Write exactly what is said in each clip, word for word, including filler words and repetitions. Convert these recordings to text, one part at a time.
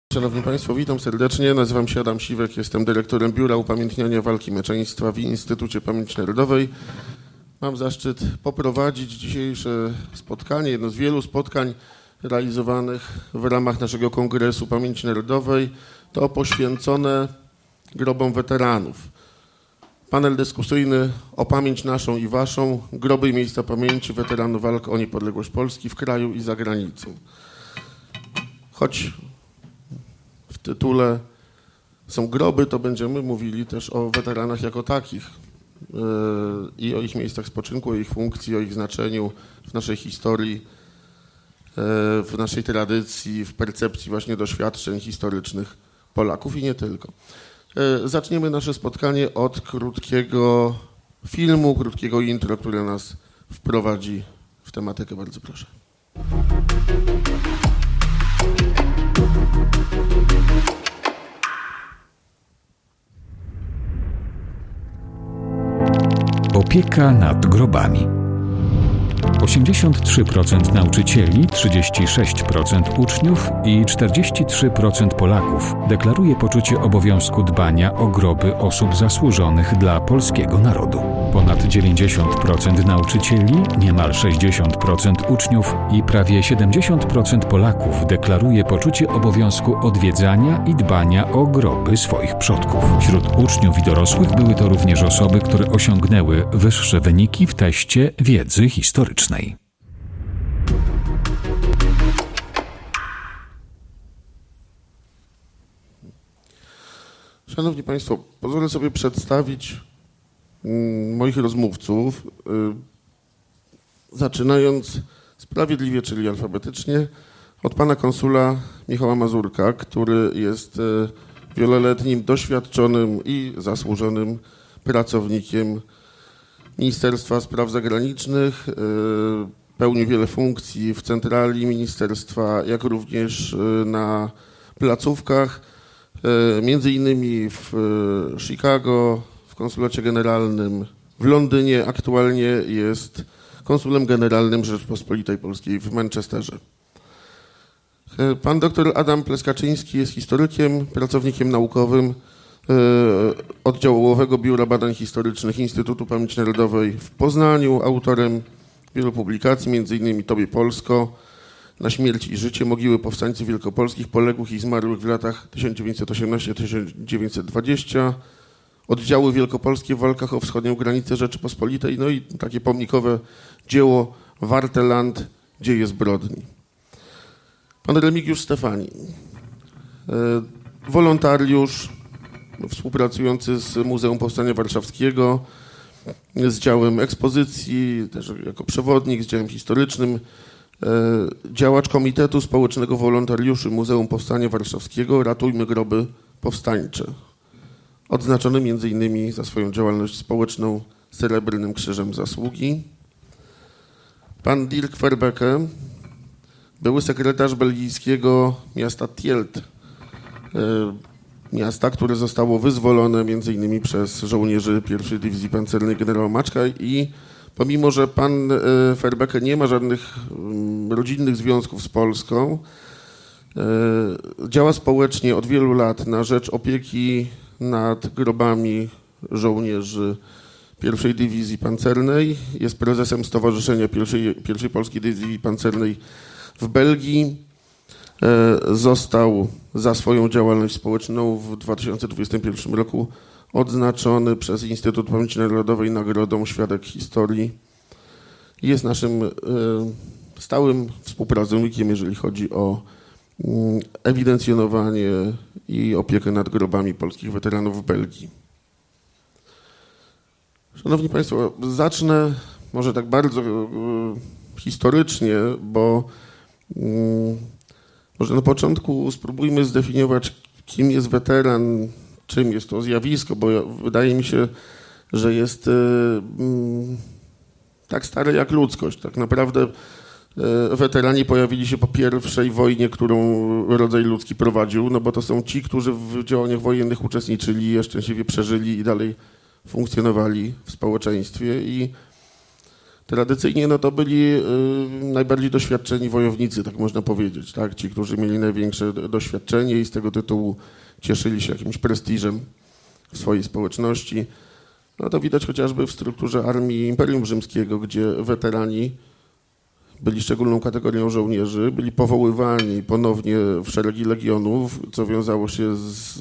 Szanowni Państwo, witam serdecznie. Nazywam się Adam Siwek, jestem dyrektorem Biura Upamiętniania Walki Meczeństwa w Instytucie Pamięci Narodowej. Mam zaszczyt poprowadzić dzisiejsze spotkanie, jedno z wielu spotkań realizowanych w ramach naszego Kongresu Pamięci Narodowej. To poświęcone grobom weteranów. Panel dyskusyjny o pamięć naszą i waszą, groby i miejsca pamięci weteranów walk o niepodległość Polski w kraju i za granicą. Choć w tytule są groby, to będziemy mówili też o weteranach jako takich yy, i o ich miejscach spoczynku, o ich funkcji, o ich znaczeniu w naszej historii, yy, w naszej tradycji, w percepcji właśnie doświadczeń historycznych Polaków i nie tylko. Yy, zaczniemy nasze spotkanie od krótkiego filmu, krótkiego intro, które nas wprowadzi w tematykę. Bardzo proszę. Opieka nad grobami. osiemdziesiąt trzy procent nauczycieli, trzydzieści sześć procent uczniów i czterdzieści trzy procent Polaków deklaruje poczucie obowiązku dbania o groby osób zasłużonych dla polskiego narodu. Ponad dziewięćdziesiąt procent nauczycieli, niemal sześćdziesiąt procent uczniów i prawie siedemdziesiąt procent Polaków deklaruje poczucie obowiązku odwiedzania i dbania o groby swoich przodków. Wśród uczniów i dorosłych były to również osoby, które osiągnęły wyższe wyniki w teście wiedzy historycznej. Szanowni Państwo, pozwolę sobie przedstawić moich rozmówców, zaczynając sprawiedliwie, czyli alfabetycznie, od pana konsula Michała Mazurka, który jest wieloletnim, doświadczonym i zasłużonym pracownikiem Ministerstwa Spraw Zagranicznych. Pełni wiele funkcji w centrali ministerstwa, jak również na placówkach, między innymi w Chicago, w konsulacie generalnym w Londynie. Aktualnie jest konsulem generalnym Rzeczypospolitej Polskiej w Manchesterze. Pan dr Adam Pleskaczyński jest historykiem, pracownikiem naukowym Oddziałowego Biura Badań Historycznych Instytutu Pamięci Narodowej w Poznaniu, autorem wielu publikacji, między innymi Tobie Polsko, Na śmierć i życie, mogiły powstańców wielkopolskich, poległych i zmarłych w latach tysiąc dziewięćset osiemnasty do tysiąc dziewięćset dwudziestego, oddziały wielkopolskie w walkach o wschodnią granicę Rzeczypospolitej, no i takie pomnikowe dzieło Warteland, dzieje zbrodni. Pan Remigiusz Stefani, wolontariusz współpracujący z Muzeum Powstania Warszawskiego, z działem ekspozycji, też jako przewodnik, z działem historycznym, działacz Komitetu Społecznego Wolontariuszy Muzeum Powstania Warszawskiego Ratujmy Groby Powstańcze. Odznaczony między innymi za swoją działalność społeczną Srebrnym Krzyżem Zasługi. Pan Dirk Verbeke, były sekretarz belgijskiego miasta Tielt, miasta, które zostało wyzwolone między innymi przez żołnierzy pierwszej Dywizji Pancernej generała Maczka, i pomimo że pan Verbeke nie ma żadnych rodzinnych związków z Polską, działa społecznie od wielu lat na rzecz opieki nad grobami żołnierzy pierwszej Dywizji Pancernej. Jest prezesem Stowarzyszenia pierwszej, pierwszej Polskiej Dywizji Pancernej w Belgii. Został za swoją działalność społeczną w dwa tysiące dwudziestym pierwszym roku odznaczony przez Instytut Pamięci Narodowej nagrodą Świadek Historii. Jest naszym stałym współpracownikiem, jeżeli chodzi o ewidencjonowanie i opiekę nad grobami polskich weteranów w Belgii. Szanowni Państwo, zacznę może tak bardzo historycznie, bo może na początku spróbujmy zdefiniować, kim jest weteran, czym jest to zjawisko, bo wydaje mi się, że jest y, y, tak stare jak ludzkość. Tak naprawdę y, weterani pojawili się po pierwszej wojnie, którą rodzaj ludzki prowadził, no bo to są ci, którzy w działaniach wojennych uczestniczyli, szczęśliwie przeżyli i dalej funkcjonowali w społeczeństwie. I tradycyjnie no to byli y, najbardziej doświadczeni wojownicy, tak można powiedzieć, tak? Ci, którzy mieli największe doświadczenie i z tego tytułu cieszyli się jakimś prestiżem w swojej społeczności. No to widać chociażby w strukturze armii Imperium Rzymskiego, gdzie weterani byli szczególną kategorią żołnierzy, byli powoływani ponownie w szeregi legionów, co wiązało się z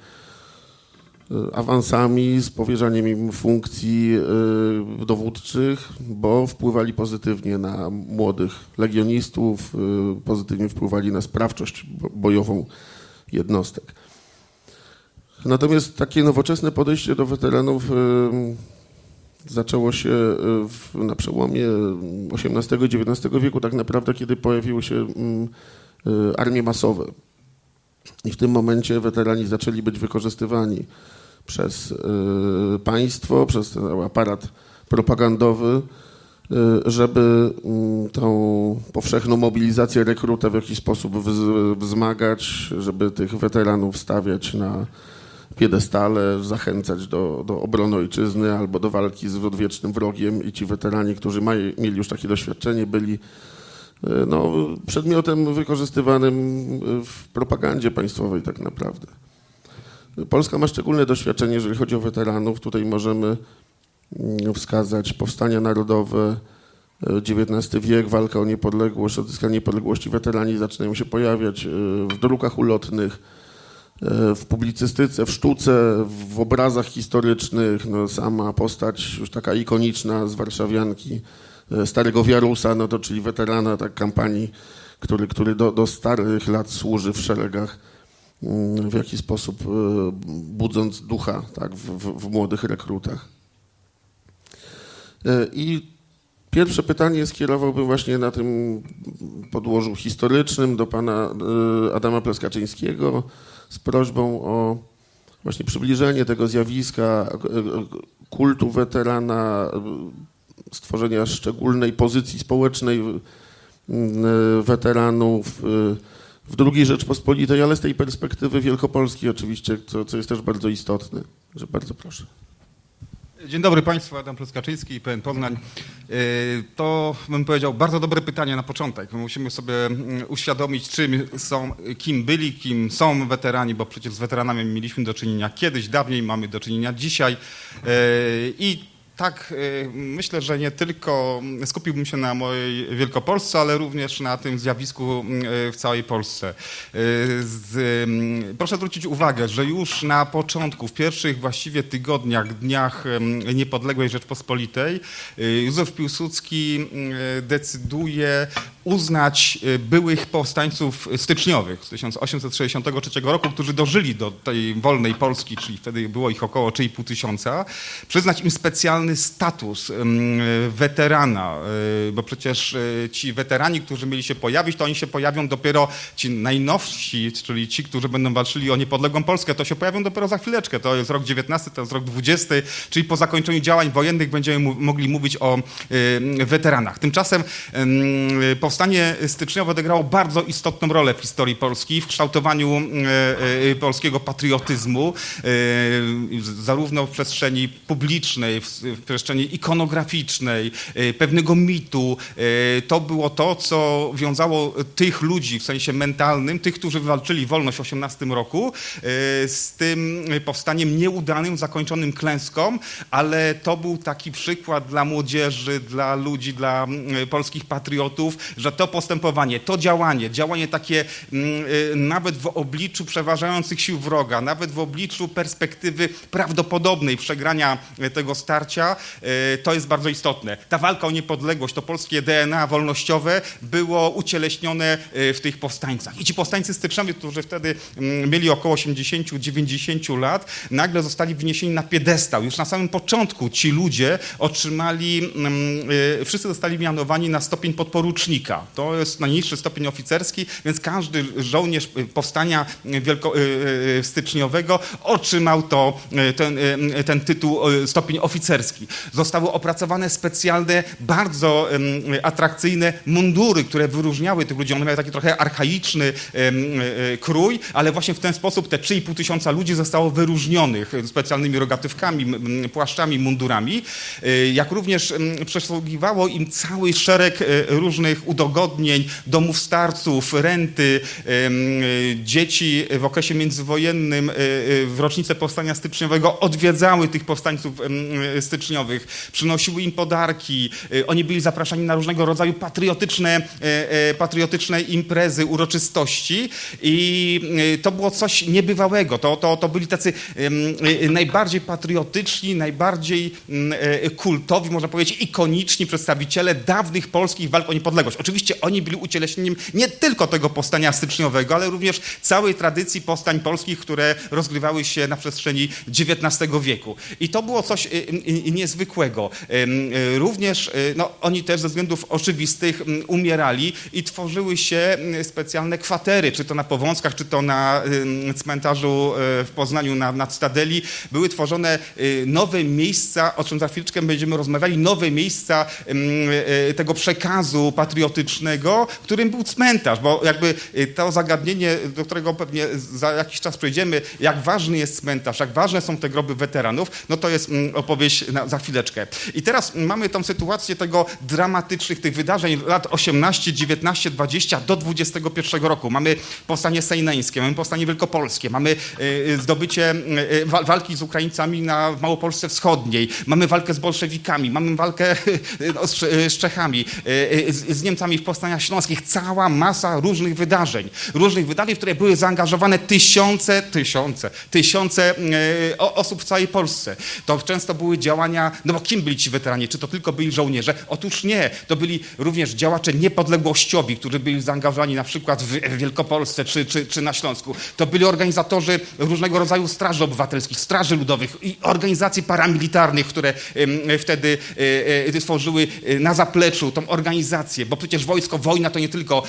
awansami, z powierzaniem im funkcji dowódczych, bo wpływali pozytywnie na młodych legionistów, pozytywnie wpływali na sprawczość bojową jednostek. Natomiast takie nowoczesne podejście do weteranów zaczęło się w, na przełomie osiemnastego i dziewiętnastego wieku, tak naprawdę, kiedy pojawiły się armie masowe. I w tym momencie weterani zaczęli być wykorzystywani przez państwo, przez ten aparat propagandowy, żeby tą powszechną mobilizację rekruta w jakiś sposób wzmagać, żeby tych weteranów stawiać na piedestale, zachęcać do, do obrony ojczyzny albo do walki z odwiecznym wrogiem i ci weterani, którzy maj, mieli już takie doświadczenie, byli no, przedmiotem wykorzystywanym w propagandzie państwowej tak naprawdę. Polska ma szczególne doświadczenie, jeżeli chodzi o weteranów. Tutaj możemy wskazać powstania narodowe, dziewiętnasty wiek, walka o niepodległość, odzyskanie niepodległości. Weterani zaczynają się pojawiać w drukach ulotnych, w publicystyce, w sztuce, w obrazach historycznych. No, sama postać już taka ikoniczna z warszawianki Starego Wiarusa, no to czyli weterana tak, kampanii, który, który do, do starych lat służy w szeregach, w jakiś sposób budząc ducha tak, w, w, w młodych rekrutach. I pierwsze pytanie skierowałbym właśnie na tym podłożu historycznym do pana Adama Pleskaczyńskiego z prośbą o właśnie przybliżenie tego zjawiska kultu weterana, stworzenia szczególnej pozycji społecznej weteranów w drugiej Rzeczpospolitej, ale z tej perspektywy wielkopolskiej oczywiście, co, co jest też bardzo istotne. Że bardzo proszę. Dzień dobry Państwu, Adam Pleskaczyński i P N Poznań. To, bym powiedział, bardzo dobre pytanie na początek. My musimy sobie uświadomić, czym są, kim byli, kim są weterani, bo przecież z weteranami mieliśmy do czynienia kiedyś, dawniej, mamy do czynienia dzisiaj. I tak, myślę, że nie tylko skupiłbym się na mojej Wielkopolsce, ale również na tym zjawisku w całej Polsce. Z, proszę zwrócić uwagę, że już na początku, w pierwszych właściwie tygodniach, dniach niepodległej Rzeczpospolitej, Józef Piłsudski decyduje uznać byłych powstańców styczniowych z tysiąc osiemset sześćdziesiątego trzeciego roku, którzy dożyli do tej wolnej Polski, czyli wtedy było ich około trzy i pół tysiąca, przyznać im specjalny status weterana, bo przecież ci weterani, którzy mieli się pojawić, to oni się pojawią dopiero, ci najnowsi, czyli ci, którzy będą walczyli o niepodległą Polskę, to się pojawią dopiero za chwileczkę. To jest rok dziewiętnasty, to jest rok dwudziesty, czyli po zakończeniu działań wojennych będziemy mogli mówić o weteranach. Tymczasem powstanie styczniowe odegrało bardzo istotną rolę w historii Polski, w kształtowaniu polskiego patriotyzmu, zarówno w przestrzeni publicznej, w przestrzeni ikonograficznej, pewnego mitu. To było to, co wiązało tych ludzi w sensie mentalnym, tych, którzy wywalczyli wolność w osiemnastym roku, z tym powstaniem nieudanym, zakończonym klęską, ale to był taki przykład dla młodzieży, dla ludzi, dla polskich patriotów, że to postępowanie, to działanie, działanie takie nawet w obliczu przeważających sił wroga, nawet w obliczu perspektywy prawdopodobnej przegrania tego starcia, to jest bardzo istotne. Ta walka o niepodległość, to polskie D N A wolnościowe było ucieleśnione w tych powstańcach. I ci powstańcy styczniowi, którzy wtedy mieli około osiemdziesiąt do dziewięćdziesięciu lat, nagle zostali wniesieni na piedestał. Już na samym początku ci ludzie otrzymali, wszyscy zostali mianowani na stopień podporucznika. Kika. To jest najniższy stopień oficerski, więc każdy żołnierz powstania wielko, styczniowego otrzymał to, ten, ten tytuł, stopień oficerski. Zostały opracowane specjalne, bardzo atrakcyjne mundury, które wyróżniały tych ludzi. One miały taki trochę archaiczny krój, ale właśnie w ten sposób te trzy i pół tysiąca ludzi zostało wyróżnionych specjalnymi rogatywkami, płaszczami, mundurami, jak również przysługiwało im cały szereg różnych udogodnień, domów starców, renty, dzieci w okresie międzywojennym w rocznicę powstania styczniowego odwiedzały tych powstańców styczniowych, przynosiły im podarki, oni byli zapraszani na różnego rodzaju patriotyczne, patriotyczne imprezy, uroczystości i to było coś niebywałego. To, to, to byli tacy najbardziej patriotyczni, najbardziej kultowi, można powiedzieć, ikoniczni przedstawiciele dawnych polskich walk o niepodległość. Oczywiście oni byli ucieleśnieniem nie tylko tego powstania styczniowego, ale również całej tradycji powstań polskich, które rozgrywały się na przestrzeni dziewiętnastego wieku. I to było coś niezwykłego. Również no, oni też ze względów oczywistych umierali i tworzyły się specjalne kwatery, czy to na Powązkach, czy to na cmentarzu w Poznaniu na, na Stadeli. Były tworzone nowe miejsca, o czym za chwileczkę będziemy rozmawiali, nowe miejsca tego przekazu patriotycznego, którym był cmentarz, bo jakby to zagadnienie, do którego pewnie za jakiś czas przejdziemy, jak ważny jest cmentarz, jak ważne są te groby weteranów, no to jest opowieść na, za chwileczkę. I teraz mamy tą sytuację tego dramatycznych tych wydarzeń lat osiemnaście, dziewiętnaście, dwadzieścia do dwudziestego pierwszego roku. Mamy powstanie sejneńskie, mamy powstanie wielkopolskie, mamy zdobycie walki z Ukraińcami na w Małopolsce Wschodniej, mamy walkę z bolszewikami, mamy walkę no, z, z Czechami, z, z Niemcami w powstaniach śląskich. Cała masa różnych wydarzeń. Różnych wydarzeń, w które były zaangażowane tysiące, tysiące, tysiące osób w całej Polsce. To często były działania, no bo kim byli ci weterani? Czy to tylko byli żołnierze? Otóż nie. To byli również działacze niepodległościowi, którzy byli zaangażowani na przykład w Wielkopolsce czy, czy, czy na Śląsku. To byli organizatorzy różnego rodzaju straży obywatelskich, straży ludowych i organizacji paramilitarnych, które wtedy tworzyły na zapleczu tą organizację, bo przecież wojsko, wojna to nie tylko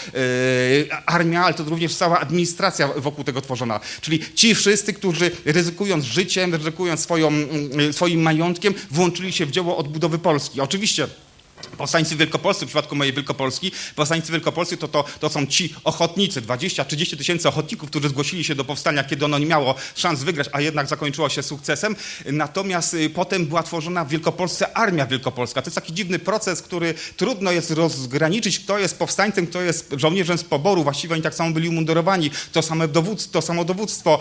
armia, ale to również cała administracja wokół tego tworzona. Czyli ci wszyscy, którzy ryzykując życiem, ryzykując swoją, swoim majątkiem, włączyli się w dzieło odbudowy Polski. Oczywiście powstańcy wielkopolscy, w przypadku mojej Wielkopolski, powstańcy wielkopolscy to, to, to są ci ochotnicy, dwadzieścia trzydzieści tysięcy ochotników, którzy zgłosili się do powstania, kiedy ono nie miało szans wygrać, a jednak zakończyło się sukcesem. Natomiast potem była tworzona w Wielkopolsce Armia Wielkopolska. To jest taki dziwny proces, który trudno jest rozgraniczyć, kto jest powstańcem, kto jest żołnierzem z poboru. Właściwie oni tak samo byli umundurowani. To samo dowództwo, to samo dowództwo.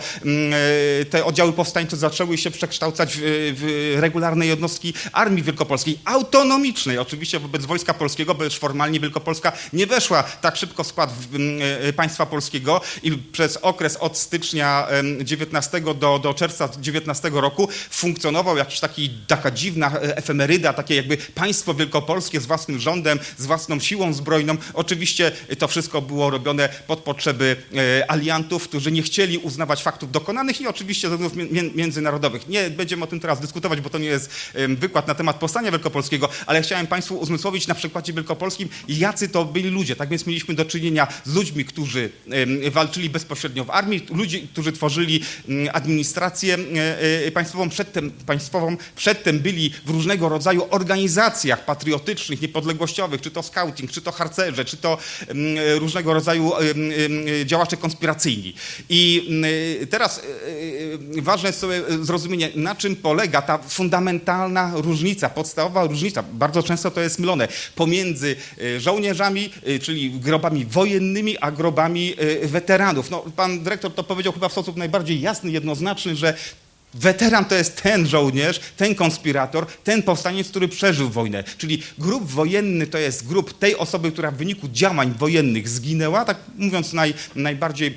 Te oddziały powstańcze zaczęły się przekształcać w, w regularne jednostki Armii Wielkopolskiej, autonomicznej oczywiście, wobec Wojska Polskiego, bo już formalnie Wielkopolska nie weszła tak szybko w skład państwa polskiego i przez okres od stycznia dziewiętnastego do, do czerwca dziewiętnastego roku funkcjonował jakiś taki, taka dziwna efemeryda, takie jakby państwo wielkopolskie z własnym rządem, z własną siłą zbrojną. Oczywiście to wszystko było robione pod potrzeby aliantów, którzy nie chcieli uznawać faktów dokonanych i oczywiście ze względów międzynarodowych. Nie będziemy o tym teraz dyskutować, bo to nie jest wykład na temat powstania wielkopolskiego, ale chciałem Państwu uzmysłowić na przykładzie wielkopolskim, jacy to byli ludzie. Tak więc mieliśmy do czynienia z ludźmi, którzy walczyli bezpośrednio w armii, ludzi, którzy tworzyli administrację państwową, przedtem, państwową, przedtem byli w różnego rodzaju organizacjach patriotycznych, niepodległościowych, czy to scouting, czy to harcerze, czy to różnego rodzaju działacze konspiracyjni. I teraz ważne jest sobie zrozumienie, na czym polega ta fundamentalna różnica, podstawowa różnica, bardzo często to jest mylone, pomiędzy żołnierzami, czyli grobami wojennymi, a grobami weteranów. No, pan dyrektor to powiedział chyba w sposób najbardziej jasny, jednoznaczny, że weteran to jest ten żołnierz, ten konspirator, ten powstaniec, który przeżył wojnę. Czyli grób wojenny to jest grób tej osoby, która w wyniku działań wojennych zginęła, tak mówiąc naj, najbardziej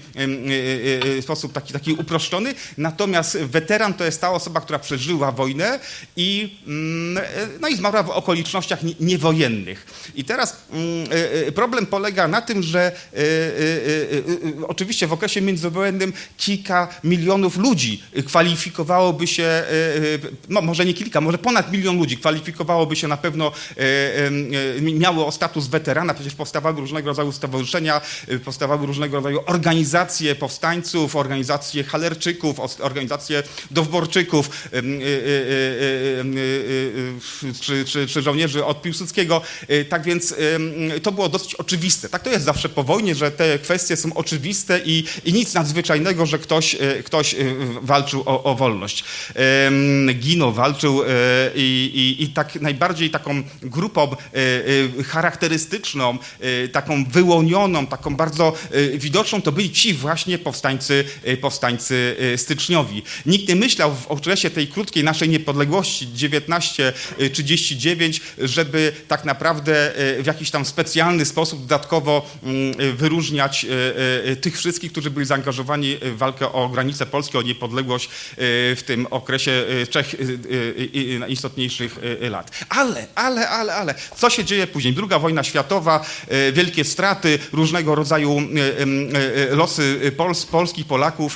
w sposób taki, taki uproszczony. Natomiast weteran to jest ta osoba, która przeżyła wojnę i, no i zmarła w okolicznościach niewojennych. I teraz problem polega na tym, że oczywiście w okresie międzywojennym kilka milionów ludzi kwalifikowało kwalifikowałoby się, no może nie kilka, może ponad milion ludzi kwalifikowałoby się na pewno, miało status weterana, przecież powstawały różnego rodzaju stowarzyszenia, powstawały różnego rodzaju organizacje powstańców, organizacje halerczyków, organizacje dowborczyków, czy, czy, czy żołnierzy od Piłsudskiego. Tak więc to było dosyć oczywiste. Tak to jest zawsze po wojnie, że te kwestie są oczywiste i, i nic nadzwyczajnego, że ktoś, ktoś walczył o, o wolność. Ginął, walczył i, i, i tak najbardziej taką grupą charakterystyczną, taką wyłonioną, taką bardzo widoczną, to byli ci właśnie powstańcy, powstańcy styczniowi. Nikt nie myślał w okresie tej krótkiej naszej niepodległości dziewiętnaście trzydzieści dziewięć, żeby tak naprawdę w jakiś tam specjalny sposób dodatkowo wyróżniać tych wszystkich, którzy byli zaangażowani w walkę o granicę Polski, o niepodległość w tym okresie trzech najistotniejszych lat. Ale, ale, ale, ale, co się dzieje później? Druga wojna światowa, wielkie straty, różnego rodzaju losy Pols, polskich Polaków,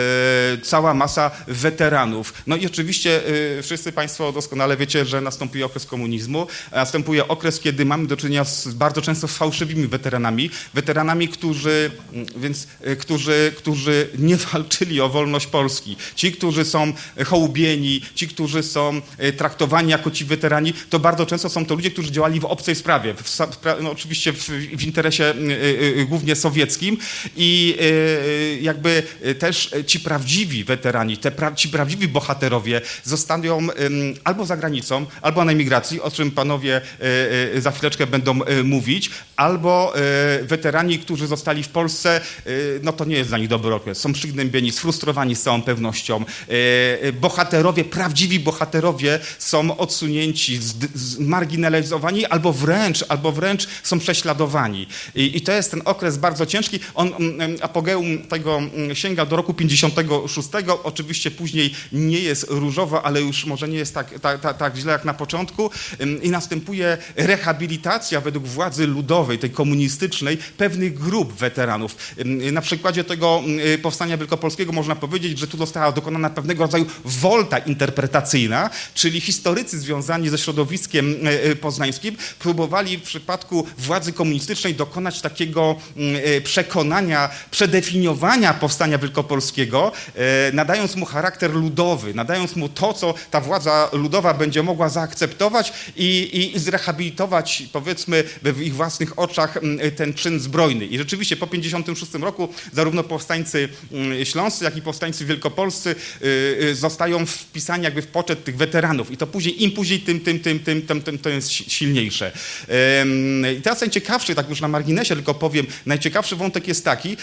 cała masa weteranów. No i oczywiście wszyscy Państwo doskonale wiecie, że następuje okres komunizmu, następuje okres, kiedy mamy do czynienia z bardzo często fałszywymi weteranami, weteranami, którzy, więc, którzy, którzy nie walczyli o wolność Polski. Ci, którzy są hołubieni, ci, którzy są traktowani jako ci weterani, to bardzo często są to ludzie, którzy działali w obcej sprawie, w, no oczywiście w, w interesie głównie sowieckim i jakby też ci prawdziwi weterani, te pra, ci prawdziwi bohaterowie zostaną albo za granicą, albo na emigracji, o czym panowie za chwileczkę będą mówić, albo weterani, którzy zostali w Polsce, no to nie jest dla nich dobry okres. Są przygnębieni, sfrustrowani z całą pewnością. Bohaterowie, prawdziwi bohaterowie są odsunięci, zmarginalizowani, albo wręcz, albo wręcz są prześladowani. I, i to jest ten okres bardzo ciężki. On, apogeum tego sięga do roku pięćdziesiątego szóstego. Oczywiście później nie jest różowo, ale już może nie jest tak, tak, tak, tak źle jak na początku. I następuje rehabilitacja według władzy ludowej, tej komunistycznej, pewnych grup weteranów. Na przykładzie tego powstania wielkopolskiego można powiedzieć, że tu została dokonana pewnego rodzaju wolta interpretacyjna, czyli historycy związani ze środowiskiem poznańskim próbowali w przypadku władzy komunistycznej dokonać takiego przekonania, przedefiniowania powstania wielkopolskiego, nadając mu charakter ludowy, nadając mu to, co ta władza ludowa będzie mogła zaakceptować i, i, i zrehabilitować, powiedzmy, w ich własnych oczach ten czyn zbrojny. I rzeczywiście po pięćdziesiątym szóstym roku zarówno powstańcy śląscy, jak i powstańcy wielkopolscy zostają wpisani jakby w poczet tych weteranów. I to później, im później, tym, tym, tym, tym, tym, tym to jest silniejsze. I teraz najciekawszy, tak już na marginesie tylko powiem, najciekawszy wątek jest taki,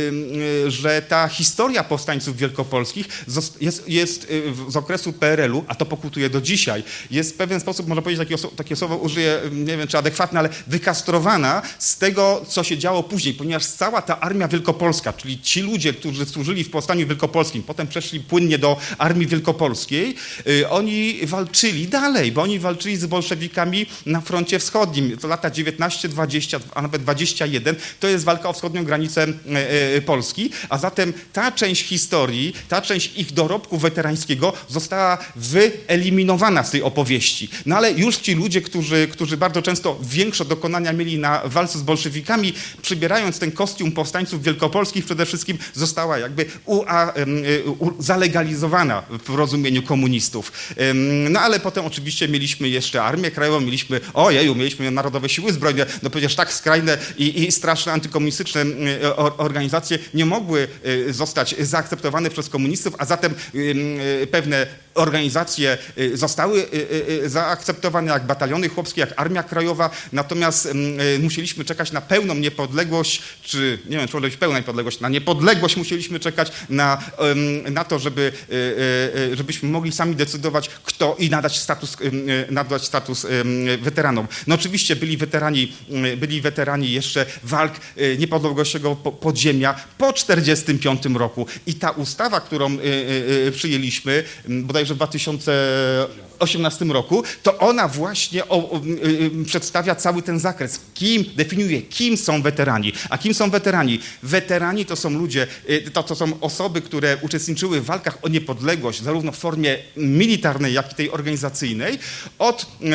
że ta historia powstańców wielkopolskich jest, jest z okresu P R L u, a to pokutuje do dzisiaj, jest w pewien sposób, można powiedzieć, takie, takie słowo użyję, nie wiem czy adekwatne, ale wykastrowana z tego, co się działo później, ponieważ cała ta armia wielkopolska, czyli ci ludzie, którzy służyli w powstaniu wielkopolskim, potem przeszli płynnie do armii wielkopolskiej, oni walczyli dalej, bo oni walczyli z bolszewikami na froncie wschodnim. To lata dziewiętnaście, dwadzieścia, a nawet dwadzieścia jeden, to jest walka o wschodnią granicę Polski, a zatem ta część historii, ta część ich dorobku weterańskiego została wyeliminowana z tej opowieści. No ale już ci ludzie, którzy, którzy bardzo często większe dokonania mieli na walce z bolszewikami, przybierając ten kostium powstańców wielkopolskich, przede wszystkim została jakby u, a, u, zalegalizowana w rozumieniu komunistów. No ale potem oczywiście mieliśmy jeszcze Armię Krajową, mieliśmy, ojeju, mieliśmy Narodowe Siły Zbrojne, no przecież tak skrajne i, i straszne antykomunistyczne organizacje nie mogły zostać zaakceptowane przez komunistów, a zatem pewne organizacje zostały zaakceptowane, jak bataliony chłopskie, jak Armia Krajowa, natomiast musieliśmy czekać na pełną niepodległość, czy nie wiem, czy może być pełna niepodległość, na niepodległość musieliśmy czekać na, na to, żeby, żebyśmy mogli sami decydować, kto i nadać status, nadać status weteranom. No oczywiście byli weterani, byli weterani jeszcze walk niepodległościowego podziemia po czterdziestym piątym roku i ta ustawa, którą przyjęliśmy, bodajże bodajże w dwa tysiące osiemnastym roku, to ona właśnie o, o, y, przedstawia cały ten zakres. Kim, definiuje, kim są weterani. A kim są weterani? Weterani to są ludzie, y, to, to są osoby, które uczestniczyły w walkach o niepodległość, zarówno w formie militarnej, jak i tej organizacyjnej, od y,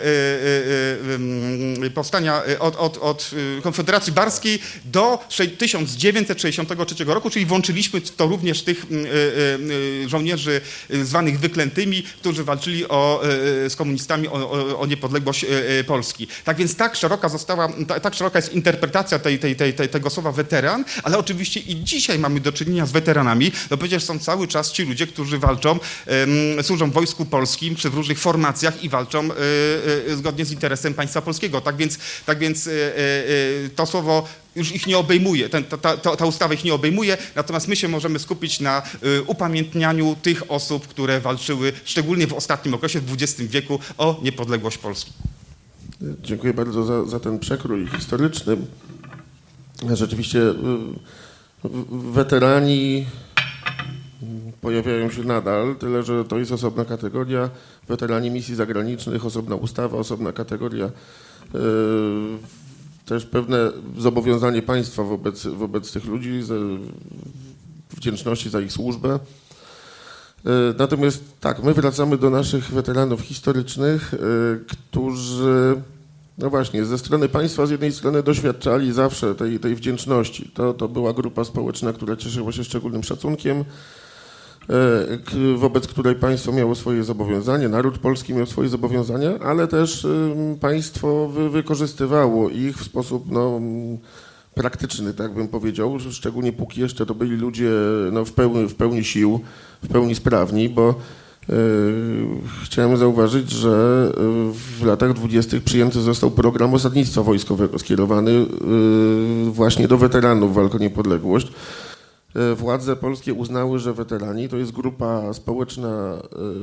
y, y, y, powstania, od, od, od Konfederacji Barskiej do tysiąc dziewięćset sześćdziesiątego trzeciego roku, czyli włączyliśmy w to również tych y, y, żołnierzy zwanych wyklętymi, którzy walczyli o, z komunistami o, o, o niepodległość Polski. Tak więc tak szeroka została, tak szeroka jest interpretacja tej, tej, tej, tej, tego słowa weteran, ale oczywiście i dzisiaj mamy do czynienia z weteranami, no przecież są cały czas ci ludzie, którzy walczą, um, służą w Wojsku Polskim czy w różnych formacjach i walczą y, y, zgodnie z interesem państwa polskiego. Tak więc, tak więc y, y, to słowo już ich nie obejmuje, ten, ta, ta, ta ustawa ich nie obejmuje, natomiast my się możemy skupić na y, upamiętnianiu tych osób, które walczyły, szczególnie w ostatnim okresie, w dwudziestym wieku, o niepodległość Polski. Dziękuję bardzo za, za ten przekrój historyczny. Rzeczywiście y, weterani pojawiają się nadal, tyle że to jest osobna kategoria. Weterani misji zagranicznych, osobna ustawa, osobna kategoria. Y, też pewne zobowiązanie państwa wobec, wobec tych ludzi, wdzięczności za ich służbę. Natomiast tak, my wracamy do naszych weteranów historycznych, którzy, no właśnie, ze strony państwa z jednej strony doświadczali zawsze tej, tej wdzięczności. To, to była grupa społeczna, która cieszyła się szczególnym szacunkiem, wobec której państwo miało swoje zobowiązania, naród polski miał swoje zobowiązania, ale też państwo wy, wykorzystywało ich w sposób no, praktyczny, tak bym powiedział, szczególnie póki jeszcze to byli ludzie no, w, pełni, w pełni sił, w pełni sprawni, bo yy, chciałem zauważyć, że w latach dwudziestych przyjęty został program osadnictwa wojskowego skierowany yy, właśnie do weteranów walk o niepodległość. Władze polskie uznały, że weterani to jest grupa społeczna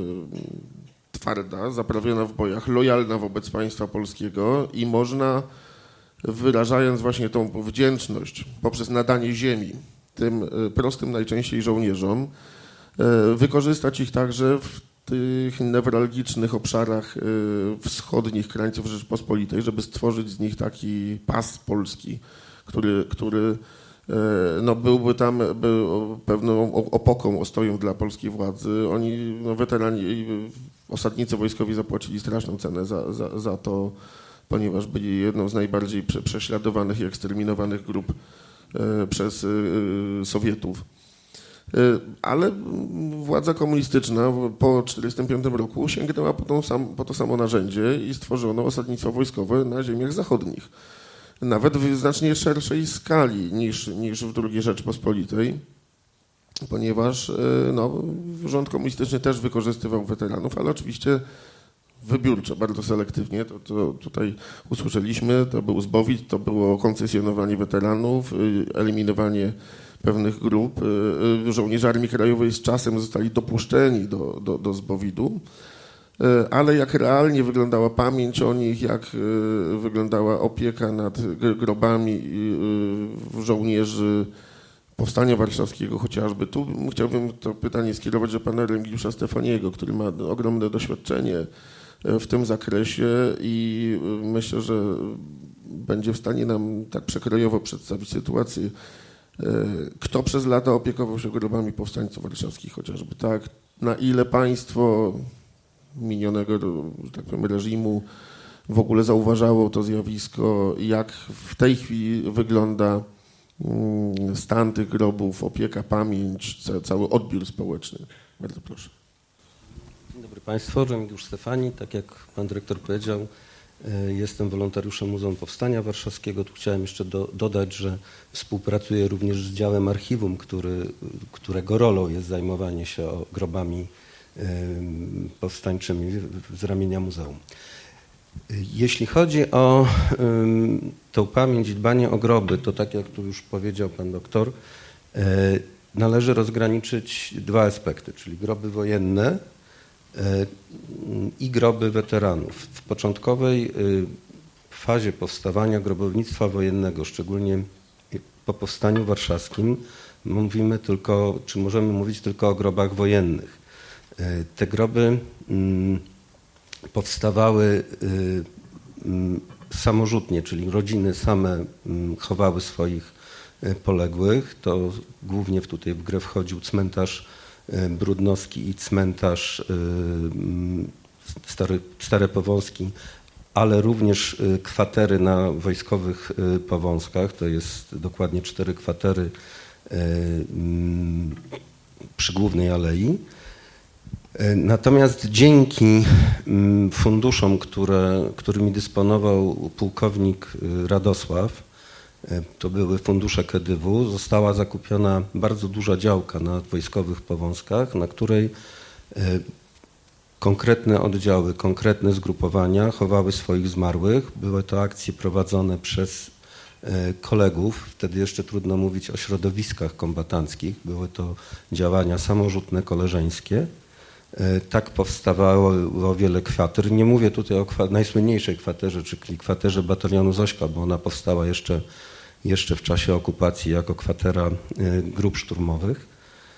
y, twarda, zaprawiona w bojach, lojalna wobec państwa polskiego i można, wyrażając właśnie tą wdzięczność poprzez nadanie ziemi tym y, prostym najczęściej żołnierzom, y, wykorzystać ich także w tych newralgicznych obszarach y, wschodnich krańców Rzeczypospolitej, żeby stworzyć z nich taki pas polski, który, który no byłby tam był pewną opoką, ostoją dla polskiej władzy. Oni, no weterani, osadnicy wojskowi zapłacili straszną cenę za, za, za to, ponieważ byli jedną z najbardziej prze, prześladowanych i eksterminowanych grup e, przez e, Sowietów. E, ale władza komunistyczna po tysiąc dziewięćset czterdziestym piątym roku sięgnęła po, tą sam, po to samo narzędzie i stworzono osadnictwo wojskowe na ziemiach zachodnich. Nawet w znacznie szerszej skali niż, niż w drugiej Rzeczypospolitej, ponieważ no, rząd komunistyczny też wykorzystywał weteranów, ale oczywiście wybiórczo, bardzo selektywnie. To, to tutaj usłyszeliśmy, to był zbowit, to było koncesjonowanie weteranów, eliminowanie pewnych grup. Żołnierze Armii Krajowej z czasem zostali dopuszczeni do, do, do zbowitu. Ale jak realnie wyglądała pamięć o nich, jak wyglądała opieka nad grobami żołnierzy Powstania Warszawskiego chociażby. Tu chciałbym to pytanie skierować do pana Remigiusza Stefaniego, który ma ogromne doświadczenie w tym zakresie i myślę, że będzie w stanie nam tak przekrojowo przedstawić sytuację, kto przez lata opiekował się grobami powstańców warszawskich chociażby, tak, na ile państwo minionego, że tak powiem, reżimu w ogóle zauważało to zjawisko, jak w tej chwili wygląda stan tych grobów, opieka, pamięć, cały odbiór społeczny. Bardzo proszę. Dzień dobry Państwu, Remigiusz Stefani. Tak jak Pan Dyrektor powiedział, jestem wolontariuszem Muzeum Powstania Warszawskiego. Tu chciałem jeszcze do, dodać, że współpracuję również z działem archiwum, który, którego rolą jest zajmowanie się grobami powstańczymi z ramienia muzeum. Jeśli chodzi o tą pamięć i dbanie o groby, to tak jak tu już powiedział pan doktor, należy rozgraniczyć dwa aspekty, czyli groby wojenne i groby weteranów. W początkowej fazie powstawania grobownictwa wojennego, szczególnie po powstaniu warszawskim, mówimy tylko, czy możemy mówić tylko o grobach wojennych. Te groby powstawały samorzutnie, czyli rodziny same chowały swoich poległych. To głównie tutaj w grę wchodził cmentarz Brudnowski i cmentarz Stary, Stare Powązki, ale również kwatery na wojskowych Powązkach. To jest dokładnie cztery kwatery przy Głównej Alei. Natomiast dzięki funduszom, które, którymi dysponował pułkownik Radosław, to były fundusze K E D W, została zakupiona bardzo duża działka na wojskowych Powązkach, na której konkretne oddziały, konkretne zgrupowania chowały swoich zmarłych. Były to akcje prowadzone przez kolegów, wtedy jeszcze trudno mówić o środowiskach kombatanckich, były to działania samorzutne, koleżeńskie. Tak powstawało wiele kwater. Nie mówię tutaj o kwa- najsłynniejszej kwaterze, czyli kwaterze batalionu Zośka, bo ona powstała jeszcze, jeszcze w czasie okupacji jako kwatera grup szturmowych.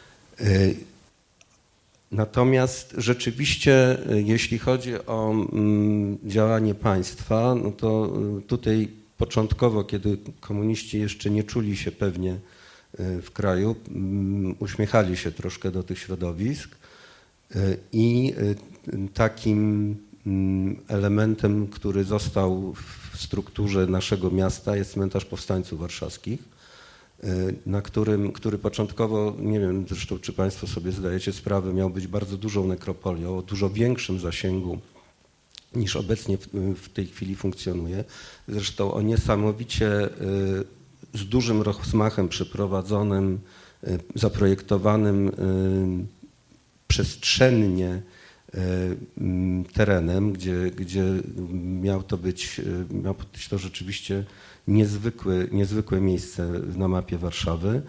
Natomiast rzeczywiście, jeśli chodzi o działanie państwa, no to tutaj początkowo, kiedy komuniści jeszcze nie czuli się pewnie w kraju, uśmiechali się troszkę do tych środowisk i takim elementem, który został w strukturze naszego miasta, jest cmentarz Powstańców Warszawskich, na którym, który początkowo, nie wiem zresztą czy Państwo sobie zdajecie sprawę, miał być bardzo dużą nekropolią, o dużo większym zasięgu niż obecnie w, w tej chwili funkcjonuje. Zresztą o niesamowicie z dużym rozmachem przeprowadzonym, zaprojektowanym przestrzennie terenem, gdzie, gdzie miał to być, miał być to rzeczywiście niezwykłe, niezwykłe miejsce na mapie Warszawy.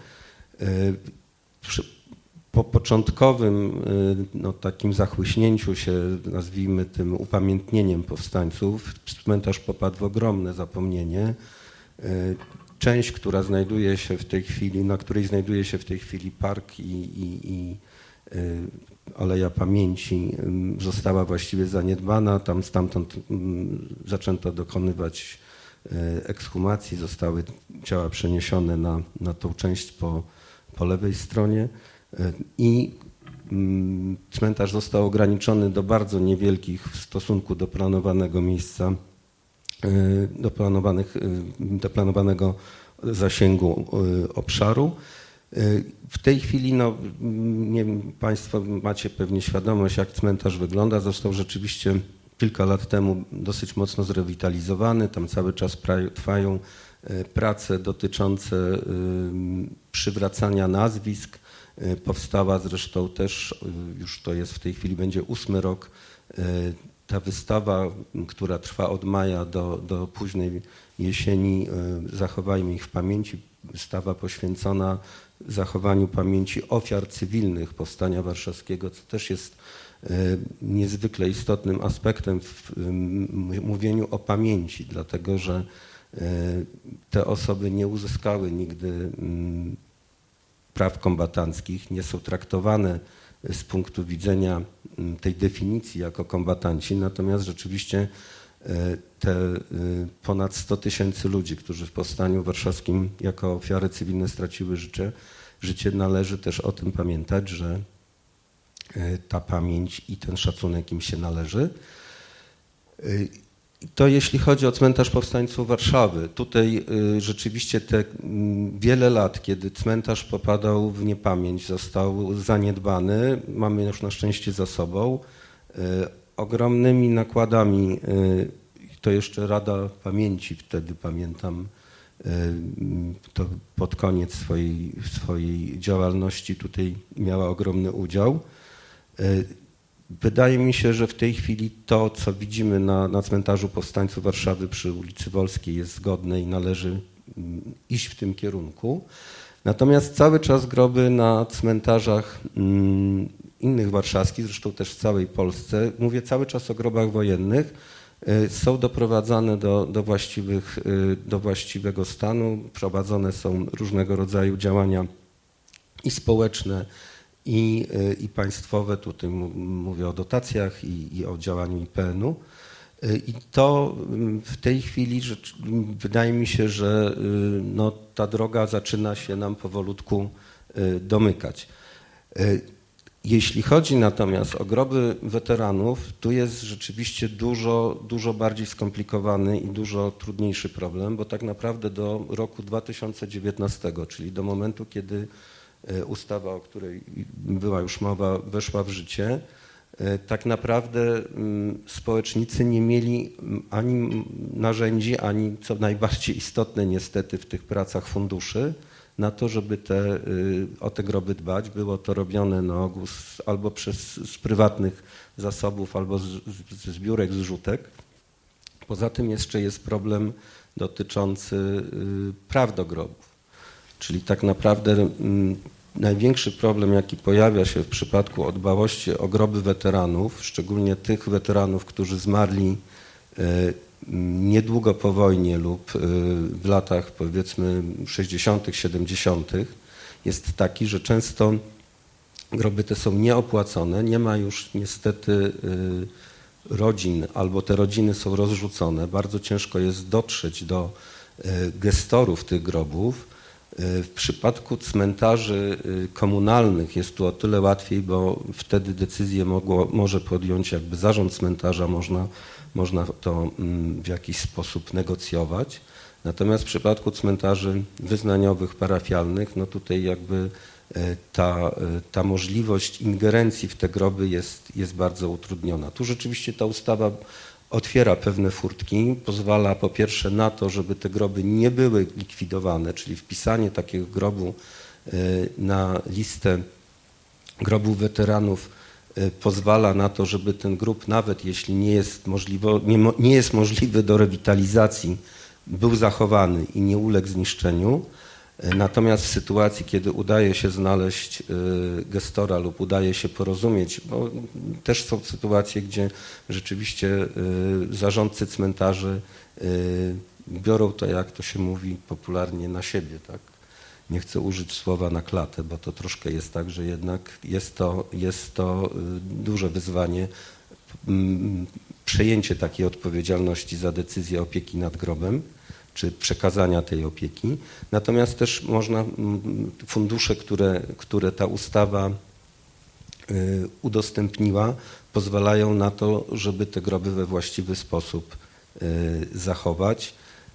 Po początkowym no, takim zachłyśnięciu się, nazwijmy tym upamiętnieniem powstańców, cmentarz popadł w ogromne zapomnienie. Część, która znajduje się w tej chwili, na której znajduje się w tej chwili park i, i, i Aleja Pamięci, została właściwie zaniedbana. Tam stamtąd zaczęto dokonywać ekshumacji, zostały ciała przeniesione na, na tą część po, po lewej stronie i cmentarz został ograniczony do bardzo niewielkich w stosunku do planowanego miejsca, do, planowanych, do planowanego zasięgu obszaru. W tej chwili, no, nie wiem, Państwo macie pewnie świadomość, jak cmentarz wygląda. Został rzeczywiście kilka lat temu dosyć mocno zrewitalizowany. Tam cały czas trwają prace dotyczące przywracania nazwisk. Powstała zresztą też, już to jest w tej chwili, będzie ósmy rok, ta wystawa, która trwa od maja do, do późnej jesieni, Zachowajmy ich w pamięci, wystawa poświęcona zachowaniu pamięci ofiar cywilnych Powstania Warszawskiego, co też jest niezwykle istotnym aspektem w mówieniu o pamięci, dlatego że te osoby nie uzyskały nigdy praw kombatanckich, nie są traktowane z punktu widzenia tej definicji jako kombatanci, natomiast rzeczywiście te ponad sto tysięcy ludzi, którzy w Powstaniu Warszawskim jako ofiary cywilne straciły życie, życie, należy też o tym pamiętać, że ta pamięć i ten szacunek im się należy. To jeśli chodzi o cmentarz Powstańców Warszawy. Tutaj rzeczywiście te wiele lat, kiedy cmentarz popadał w niepamięć, został zaniedbany, mamy już na szczęście za sobą. Ogromnymi nakładami, to jeszcze Rada Pamięci wtedy, pamiętam, to pod koniec swojej, swojej działalności tutaj miała ogromny udział. Wydaje mi się, że w tej chwili to, co widzimy na, na cmentarzu Powstańców Warszawy przy ulicy Wolskiej, jest zgodne i należy iść w tym kierunku. Natomiast cały czas groby na cmentarzach innych warszawskich, zresztą też w całej Polsce, mówię cały czas o grobach wojennych, są doprowadzane do, do, właściwych, do właściwego stanu. Prowadzone są różnego rodzaju działania i społeczne, i, i państwowe, tutaj mówię o dotacjach i, i o działaniu I P N u. I to w tej chwili rzecz, wydaje mi się, że no, ta droga zaczyna się nam powolutku domykać. Jeśli chodzi natomiast o groby weteranów, tu jest rzeczywiście dużo, dużo bardziej skomplikowany i dużo trudniejszy problem, bo tak naprawdę do roku dwa tysiące dziewiętnastego, czyli do momentu, kiedy ustawa, o której była już mowa, weszła w życie, tak naprawdę społecznicy nie mieli ani narzędzi, ani co najbardziej istotne niestety w tych pracach funduszy, na to, żeby te, o te groby dbać. Było to robione na ogół z, albo przez, z prywatnych zasobów, albo z, z, ze zbiórek, zrzutek. Poza tym jeszcze jest problem dotyczący praw do grobów. Czyli tak naprawdę największy problem, jaki pojawia się w przypadku dbałości o groby weteranów, szczególnie tych weteranów, którzy zmarli niedługo po wojnie lub w latach powiedzmy sześćdziesiątych, siedemdziesiątych, jest taki, że często groby te są nieopłacone, nie ma już niestety rodzin albo te rodziny są rozrzucone. Bardzo ciężko jest dotrzeć do gestorów tych grobów. W przypadku cmentarzy komunalnych jest tu o tyle łatwiej, bo wtedy decyzję mogło, może podjąć jakby zarząd cmentarza, można, można to w jakiś sposób negocjować. Natomiast w przypadku cmentarzy wyznaniowych, parafialnych, no tutaj jakby ta, ta możliwość ingerencji w te groby jest, jest bardzo utrudniona. Tu rzeczywiście ta ustawa otwiera pewne furtki, pozwala po pierwsze na to, żeby te groby nie były likwidowane, czyli wpisanie takiego grobu na listę grobów weteranów pozwala na to, żeby ten grób, nawet jeśli nie jest, możliwe, nie, nie jest możliwy do rewitalizacji, był zachowany i nie uległ zniszczeniu. Natomiast w sytuacji, kiedy udaje się znaleźć gestora lub udaje się porozumieć, bo też są sytuacje, gdzie rzeczywiście zarządcy cmentarzy biorą to, jak to się mówi popularnie, na siebie, tak? Nie chcę użyć słowa na klatę, bo to troszkę jest tak, że jednak jest to, jest to duże wyzwanie przejęcie takiej odpowiedzialności za decyzję opieki nad grobem, czy przekazania tej opieki. Natomiast też można, fundusze, które, które ta ustawa udostępniła, pozwalają na to, żeby te groby we właściwy sposób zachować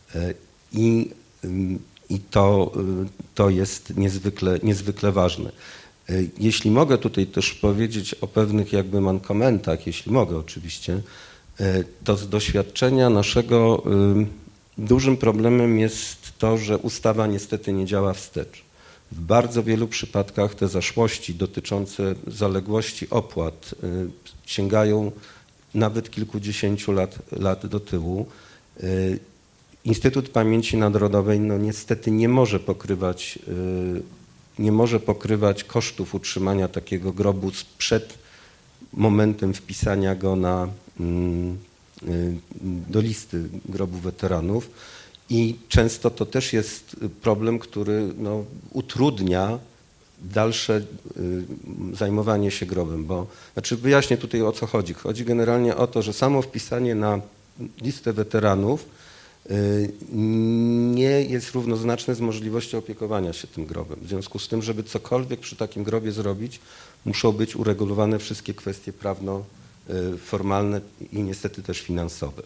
i, i to, to jest niezwykle, niezwykle ważne. Jeśli mogę tutaj też powiedzieć o pewnych jakby mankamentach, jeśli mogę oczywiście, to z doświadczenia naszego dużym problemem jest to, że ustawa niestety nie działa wstecz. W bardzo wielu przypadkach te zaszłości dotyczące zaległości opłat sięgają nawet kilkudziesięciu lat, lat do tyłu. Instytut Pamięci Narodowej no niestety nie może pokrywać, nie może pokrywać kosztów utrzymania takiego grobu przed momentem wpisania go na do listy grobów weteranów i często to też jest problem, który no, utrudnia dalsze zajmowanie się grobem, bo znaczy wyjaśnię tutaj, o co chodzi. Chodzi generalnie o to, że samo wpisanie na listę weteranów nie jest równoznaczne z możliwością opiekowania się tym grobem. W związku z tym, żeby cokolwiek przy takim grobie zrobić, muszą być uregulowane wszystkie kwestie prawno formalne i niestety też finansowe.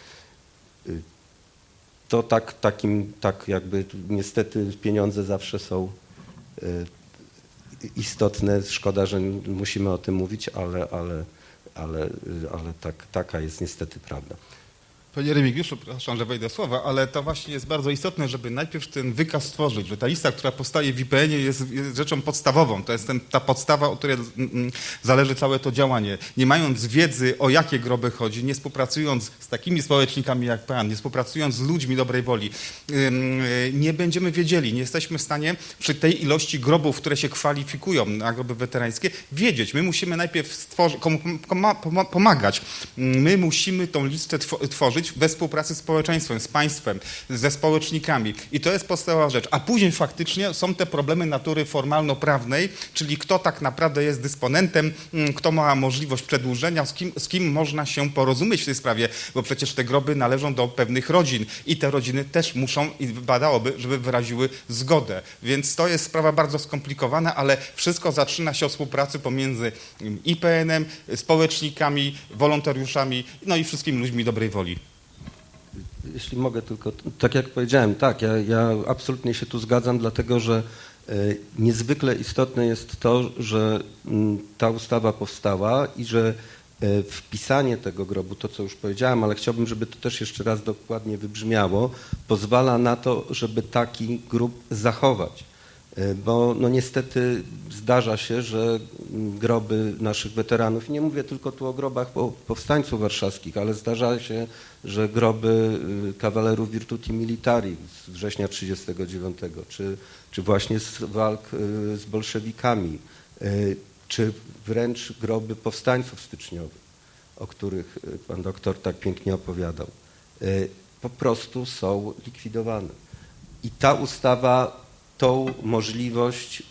To tak, takim, tak jakby niestety pieniądze zawsze są istotne. Szkoda, że musimy o tym mówić, ale, ale, ale, ale tak, taka jest niestety prawda. Panie Remigiuszu, przepraszam, że wejdę w słowa, ale to właśnie jest bardzo istotne, żeby najpierw ten wykaz stworzyć, że ta lista, która powstaje w I P N ie jest, jest rzeczą podstawową. To jest ten, ta podstawa, od której zależy całe to działanie. Nie mając wiedzy, o jakie groby chodzi, nie współpracując z takimi społecznikami jak pan, nie współpracując z ludźmi dobrej woli, nie będziemy wiedzieli, nie jesteśmy w stanie przy tej ilości grobów, które się kwalifikują na groby weterańskie, wiedzieć. My musimy najpierw stworzyć, komu pomagać. My musimy tą listę tworzyć, być we współpracy z społeczeństwem, z państwem, ze społecznikami. I to jest podstawowa rzecz. A później faktycznie są te problemy natury formalno-prawnej, czyli kto tak naprawdę jest dysponentem, kto ma możliwość przedłużenia, z kim, z kim można się porozumieć w tej sprawie, bo przecież te groby należą do pewnych rodzin i te rodziny też muszą i wypadałoby, żeby wyraziły zgodę. Więc to jest sprawa bardzo skomplikowana, ale wszystko zaczyna się od współpracy pomiędzy I P N-em, społecznikami, wolontariuszami, no i wszystkimi ludźmi dobrej woli. Jeśli mogę tylko, tak jak powiedziałem, tak, ja, ja absolutnie się tu zgadzam, dlatego że y, niezwykle istotne jest to, że y, ta ustawa powstała i że y, wpisanie tego grobu, to co już powiedziałem, ale chciałbym, żeby to też jeszcze raz dokładnie wybrzmiało, pozwala na to, żeby taki grób zachować. Bo no niestety zdarza się, że groby naszych weteranów, nie mówię tylko tu o grobach powstańców warszawskich, ale zdarza się, że groby kawalerów Virtuti Militari z września trzydziestego dziewiątego, czy, czy właśnie z walk z bolszewikami, czy wręcz groby powstańców styczniowych, o których pan doktor tak pięknie opowiadał, po prostu są likwidowane. I ta ustawa tą możliwość,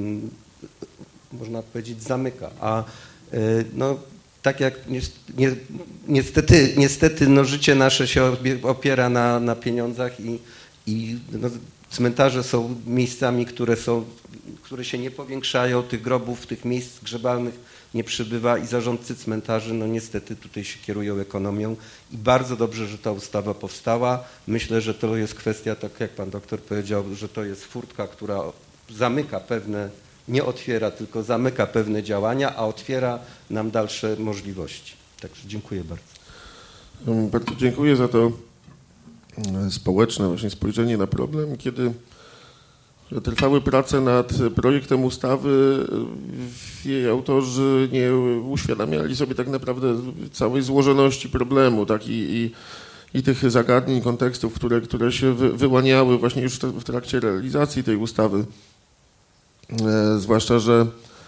można powiedzieć, zamyka. A no, tak jak niestety, niestety no, życie nasze się opiera na, na pieniądzach i, i no, cmentarze są miejscami, które, są, które się nie powiększają, tych grobów, tych miejsc grzebalnych nie przybywa i zarządcy cmentarzy no niestety tutaj się kierują ekonomią i bardzo dobrze, że ta ustawa powstała. Myślę, że to jest kwestia, tak jak pan doktor powiedział, że to jest furtka, która zamyka pewne, nie otwiera, tylko zamyka pewne działania, a otwiera nam dalsze możliwości. Także dziękuję bardzo. Bardzo dziękuję za to społeczne właśnie spojrzenie na problem, kiedy trwały prace nad projektem ustawy, jej autorzy nie uświadamiali sobie tak naprawdę całej złożoności problemu, tak, i, i, i tych zagadnień, kontekstów, które, które się wy, wyłaniały właśnie już w trakcie realizacji tej ustawy. E, zwłaszcza, że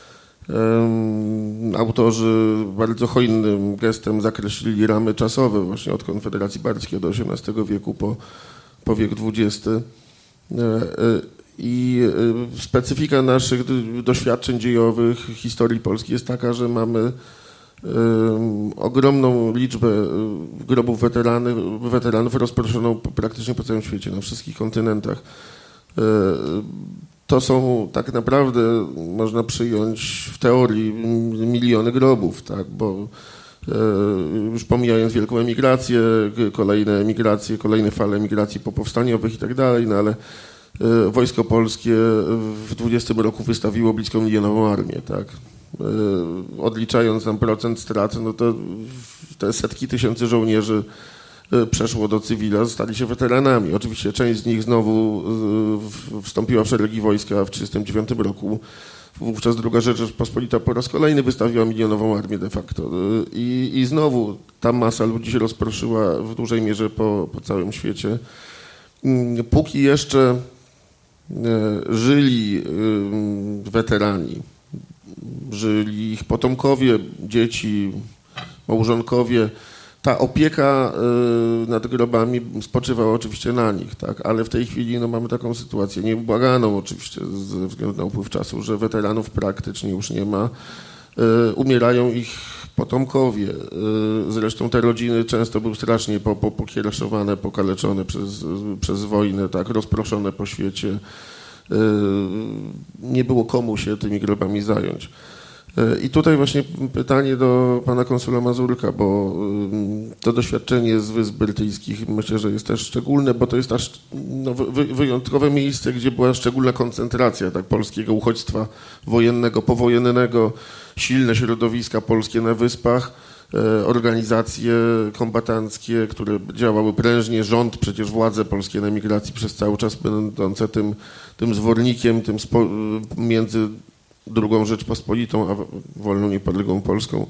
e, autorzy bardzo hojnym gestem zakreślili ramy czasowe właśnie od Konfederacji Barskiej do osiemnastego wieku po, po wiek dwudziesty. E, e, I specyfika naszych doświadczeń dziejowych, historii Polski jest taka, że mamy um, ogromną liczbę grobów weteranów, weteranów rozproszoną praktycznie po całym świecie, na wszystkich kontynentach. To są tak naprawdę, można przyjąć w teorii, miliony grobów, tak, bo już pomijając wielką emigrację, kolejne emigracje, kolejne fale emigracji popowstaniowych i tak dalej, no ale Wojsko Polskie w dwudziestym roku wystawiło blisko milionową armię, tak. Odliczając tam procent strat, no to te setki tysięcy żołnierzy przeszło do cywila, stali się weteranami. Oczywiście część z nich znowu wstąpiła w szeregi wojska w tysiąc dziewięćset trzydziestym dziewiątym roku. Wówczas druga Rzeczpospolita po raz kolejny wystawiła milionową armię de facto. I, i znowu ta masa ludzi się rozproszyła w dużej mierze po, po całym świecie. Póki jeszcze żyli weterani, żyli ich potomkowie, dzieci, małżonkowie, ta opieka nad grobami spoczywała oczywiście na nich, tak, ale w tej chwili no, mamy taką sytuację nieubłaganą oczywiście ze względu na upływ czasu, że weteranów praktycznie już nie ma, umierają ich potomkowie. Zresztą te rodziny często były strasznie po, po, pokiereszowane, pokaleczone przez, przez wojnę, tak, rozproszone po świecie. Nie było komu się tymi grobami zająć. I tutaj właśnie pytanie do pana konsula Mazurka, bo to doświadczenie z Wysp Brytyjskich myślę, że jest też szczególne, bo to jest aż no, wy, wyjątkowe miejsce, gdzie była szczególna koncentracja tak, polskiego uchodźstwa wojennego, powojennego, silne środowiska polskie na Wyspach, organizacje kombatanckie, które działały prężnie, rząd, przecież władze polskie na emigracji przez cały czas będące tym, tym zwornikiem tym spo, między drugą Rzeczpospolitą, a wolną, niepodległą Polską.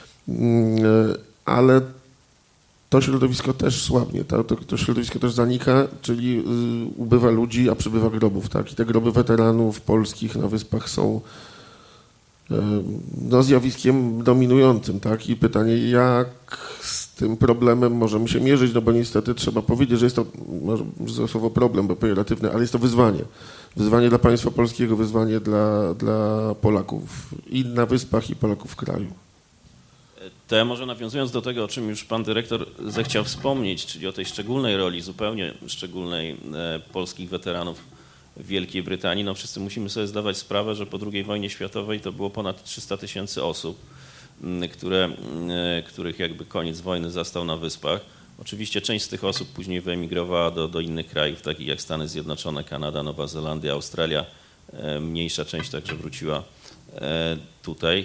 Ale to środowisko też słabnie, to, to, to środowisko też zanika, czyli ubywa ludzi, a przybywa grobów. Tak? I te groby weteranów polskich na Wyspach są no, zjawiskiem dominującym. Tak? I pytanie, jak z tym problemem możemy się mierzyć, no bo niestety trzeba powiedzieć, że jest to, może za słowo problem, bo pejoratywne, ale jest to wyzwanie. Wyzwanie dla państwa polskiego, wyzwanie dla, dla Polaków i na Wyspach, i Polaków w kraju. To ja może nawiązując do tego, o czym już pan dyrektor zechciał wspomnieć, czyli o tej szczególnej roli, zupełnie szczególnej e, polskich weteranów w Wielkiej Brytanii, no wszyscy musimy sobie zdawać sprawę, że po drugiej wojnie światowej to było ponad trzysta tysięcy osób, które, których jakby koniec wojny zastał na Wyspach. Oczywiście część z tych osób później wyemigrowała do, do innych krajów, takich jak Stany Zjednoczone, Kanada, Nowa Zelandia, Australia. Mniejsza część także wróciła tutaj.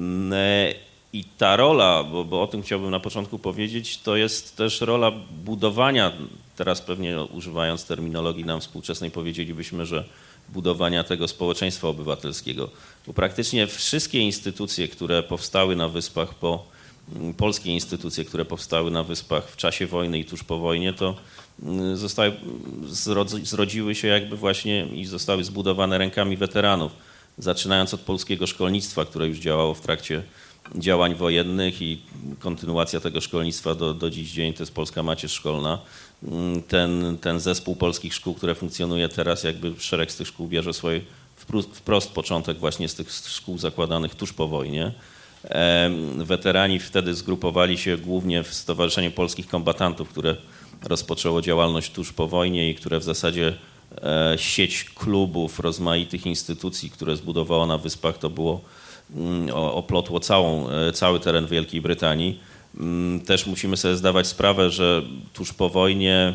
I ta rola, bo, bo o tym chciałbym na początku powiedzieć, to jest też rola budowania, teraz pewnie używając terminologii nam współczesnej powiedzielibyśmy, że budowania tego społeczeństwa obywatelskiego. Bo praktycznie wszystkie instytucje, które powstały na Wyspach, po, polskie instytucje, które powstały na Wyspach w czasie wojny i tuż po wojnie, to zostały, zrodziły się jakby właśnie i zostały zbudowane rękami weteranów. Zaczynając od polskiego szkolnictwa, które już działało w trakcie działań wojennych i kontynuacja tego szkolnictwa do, do dziś dzień, to jest Polska Macierz Szkolna. Ten, ten zespół polskich szkół, które funkcjonuje teraz, jakby szereg z tych szkół bierze swój wprost początek właśnie z tych szkół zakładanych tuż po wojnie. Weterani wtedy zgrupowali się głównie w Stowarzyszeniu Polskich Kombatantów, które rozpoczęło działalność tuż po wojnie i które w zasadzie sieć klubów, rozmaitych instytucji, które zbudowało na Wyspach, to było oplotło całą, cały teren Wielkiej Brytanii. Też musimy sobie zdawać sprawę, że tuż po wojnie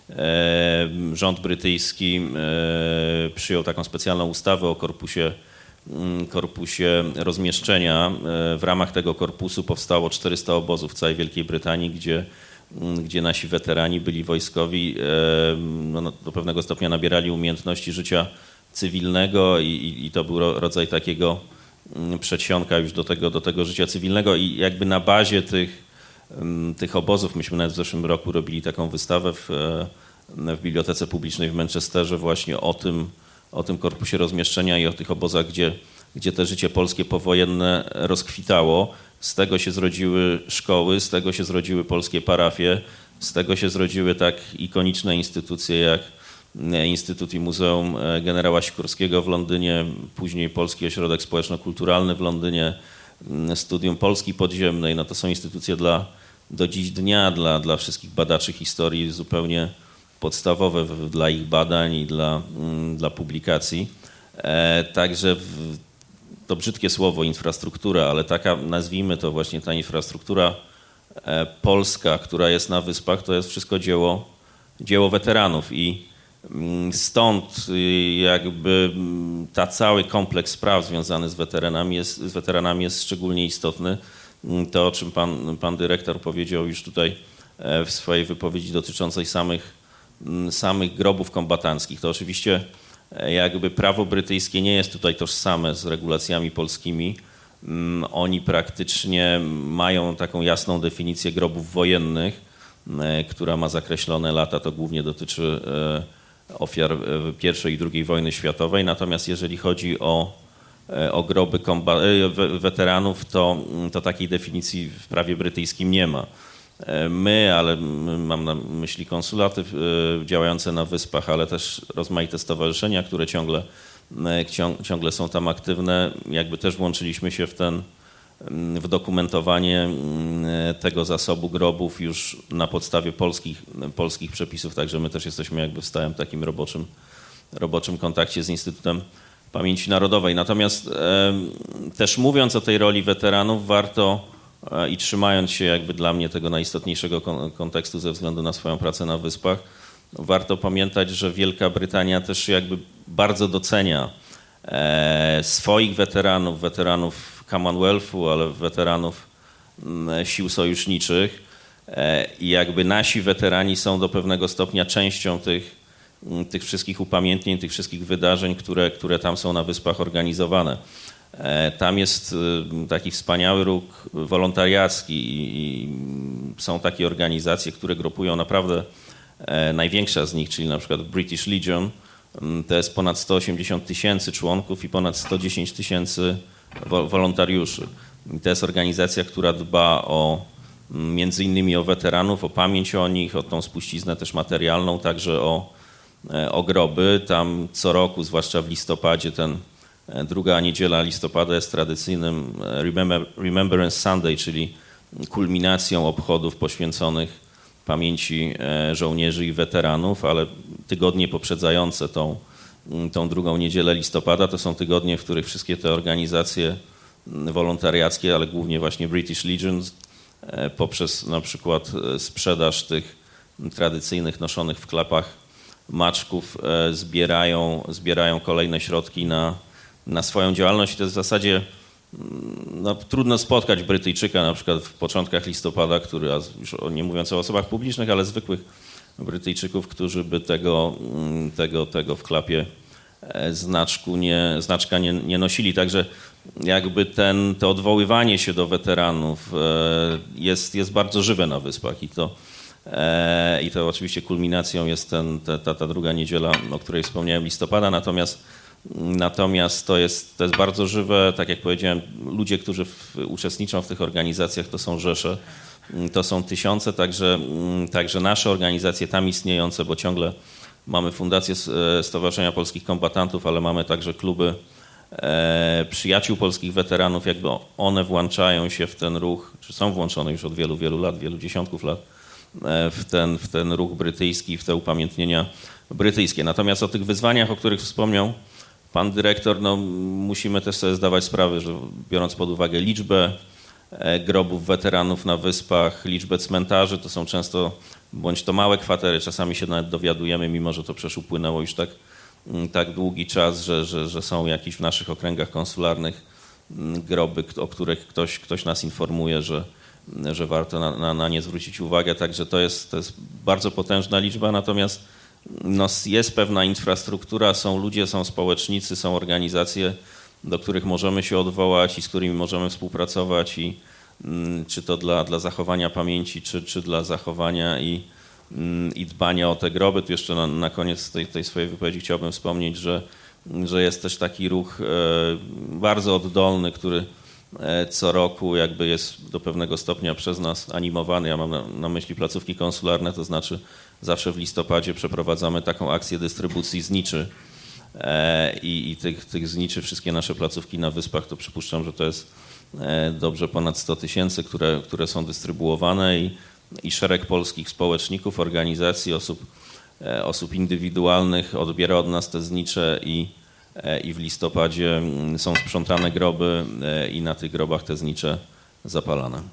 rząd brytyjski przyjął taką specjalną ustawę o korpusie, korpusie rozmieszczenia. W ramach tego korpusu powstało czterysta obozów w całej Wielkiej Brytanii, gdzie, gdzie nasi weterani byli wojskowi, no, do pewnego stopnia nabierali umiejętności życia cywilnego i, i to był rodzaj takiego przedsionka już do tego, do tego życia cywilnego i jakby na bazie tych, tych obozów, myśmy nawet w zeszłym roku robili taką wystawę w, w Bibliotece Publicznej w Manchesterze właśnie o tym, o tym korpusie rozmieszczenia i o tych obozach, gdzie, gdzie te życie polskie powojenne rozkwitało. Z tego się zrodziły szkoły, z tego się zrodziły polskie parafie, z tego się zrodziły tak ikoniczne instytucje jak Instytut i Muzeum Generała Sikorskiego w Londynie, później Polski Ośrodek Społeczno-Kulturalny w Londynie, Studium Polski Podziemnej. No to są instytucje dla, do dziś dnia dla, dla wszystkich badaczy historii zupełnie podstawowe w, dla ich badań i dla, dla publikacji. E, także w, to brzydkie słowo infrastruktura, ale taka, nazwijmy to właśnie ta infrastruktura e, polska, która jest na Wyspach, to jest wszystko dzieło, dzieło weteranów i stąd jakby ta cały kompleks spraw związany z weteranami jest, z weteranami jest szczególnie istotny. To, o czym pan, pan dyrektor powiedział już tutaj w swojej wypowiedzi dotyczącej samych, samych grobów kombatanckich, to oczywiście jakby prawo brytyjskie nie jest tutaj tożsame z regulacjami polskimi. Oni praktycznie mają taką jasną definicję grobów wojennych, która ma zakreślone lata, to głównie dotyczy ofiar pierwszej i drugiej wojny światowej. Natomiast jeżeli chodzi o, o groby weteranów, to, to takiej definicji w prawie brytyjskim nie ma. My, ale mam na myśli konsulaty działające na Wyspach, ale też rozmaite stowarzyszenia, które ciągle, ciągle są tam aktywne, jakby też włączyliśmy się w ten w dokumentowanie tego zasobu grobów już na podstawie polskich, polskich przepisów, także my też jesteśmy jakby w stałym takim roboczym, roboczym kontakcie z Instytutem Pamięci Narodowej. Natomiast e, też mówiąc o tej roli weteranów, warto e, i trzymając się jakby dla mnie tego najistotniejszego kon, kontekstu ze względu na swoją pracę na Wyspach, warto pamiętać, że Wielka Brytania też jakby bardzo docenia e, swoich weteranów, weteranów Commonwealthu, ale weteranów sił sojuszniczych i jakby nasi weterani są do pewnego stopnia częścią tych, tych wszystkich upamiętnień, tych wszystkich wydarzeń, które, które tam są na Wyspach organizowane. Tam jest taki wspaniały ruch wolontariacki i są takie organizacje, które grupują naprawdę największa z nich, czyli na przykład British Legion, to jest ponad sto osiemdziesiąt tysięcy członków i ponad sto dziesięć tysięcy wolontariuszy. I to jest organizacja, która dba o, między innymi o weteranów, o pamięć o nich, o tą spuściznę też materialną, także o, o groby. Tam co roku, zwłaszcza w listopadzie, ten druga niedziela listopada jest tradycyjnym Remember, Remembrance Sunday, czyli kulminacją obchodów poświęconych pamięci żołnierzy i weteranów, ale tygodnie poprzedzające tą, tą drugą niedzielę listopada to są tygodnie, w których wszystkie te organizacje wolontariackie, ale głównie właśnie British Legion, poprzez na przykład sprzedaż tych tradycyjnych noszonych w klapach maczków zbierają, zbierają kolejne środki na, na swoją działalność. I to jest w zasadzie no, trudno spotkać Brytyjczyka na przykład w początkach listopada, który, już nie mówiąc o osobach publicznych, ale zwykłych Brytyjczyków, którzy by tego, tego, tego w klapie znaczku nie, znaczka nie, nie nosili. Także jakby ten, to odwoływanie się do weteranów jest, jest bardzo żywe na Wyspach i to, i to oczywiście kulminacją jest ten, ta, ta druga niedziela, o której wspomniałem, listopada, natomiast Natomiast to jest, to jest bardzo żywe, tak jak powiedziałem, ludzie, którzy w, uczestniczą w tych organizacjach, to są rzesze, to są tysiące, także, także nasze organizacje tam istniejące, bo ciągle mamy Fundację Stowarzyszenia Polskich Kombatantów, ale mamy także kluby e, przyjaciół polskich weteranów, jakby one włączają się w ten ruch, czy są włączone już od wielu, wielu lat, wielu dziesiątków lat, e, w, ten, w ten ruch brytyjski, w te upamiętnienia brytyjskie. Natomiast o tych wyzwaniach, o których wspomniał pan dyrektor, no musimy też sobie zdawać sprawę, że biorąc pod uwagę liczbę grobów weteranów na Wyspach, liczbę cmentarzy, to są często bądź to małe kwatery, czasami się nawet dowiadujemy, mimo że to przecież upłynęło już tak, tak długi czas, że, że, że są jakieś w naszych okręgach konsularnych groby, o których ktoś, ktoś nas informuje, że, że warto na, na, na nie zwrócić uwagę, także to jest, to jest bardzo potężna liczba, natomiast no, jest pewna infrastruktura, są ludzie, są społecznicy, są organizacje, do których możemy się odwołać i z którymi możemy współpracować i mm, czy to dla, dla zachowania pamięci, czy, czy dla zachowania i, mm, i dbania o te groby. Tu jeszcze na, na koniec tej, tej swojej wypowiedzi chciałbym wspomnieć, że, że jest też taki ruch e, bardzo oddolny, który e, co roku jakby jest do pewnego stopnia przez nas animowany. Ja mam na, na myśli placówki konsularne, to znaczy zawsze w listopadzie przeprowadzamy taką akcję dystrybucji zniczy e, i, i tych, tych zniczy, wszystkie nasze placówki na Wyspach, to przypuszczam, że to jest e, dobrze ponad sto tysięcy, które, które są dystrybuowane i, i szereg polskich społeczników, organizacji, osób, e, osób indywidualnych odbiera od nas te znicze i, e, i w listopadzie są sprzątane groby e, i na tych grobach te znicze zapalane.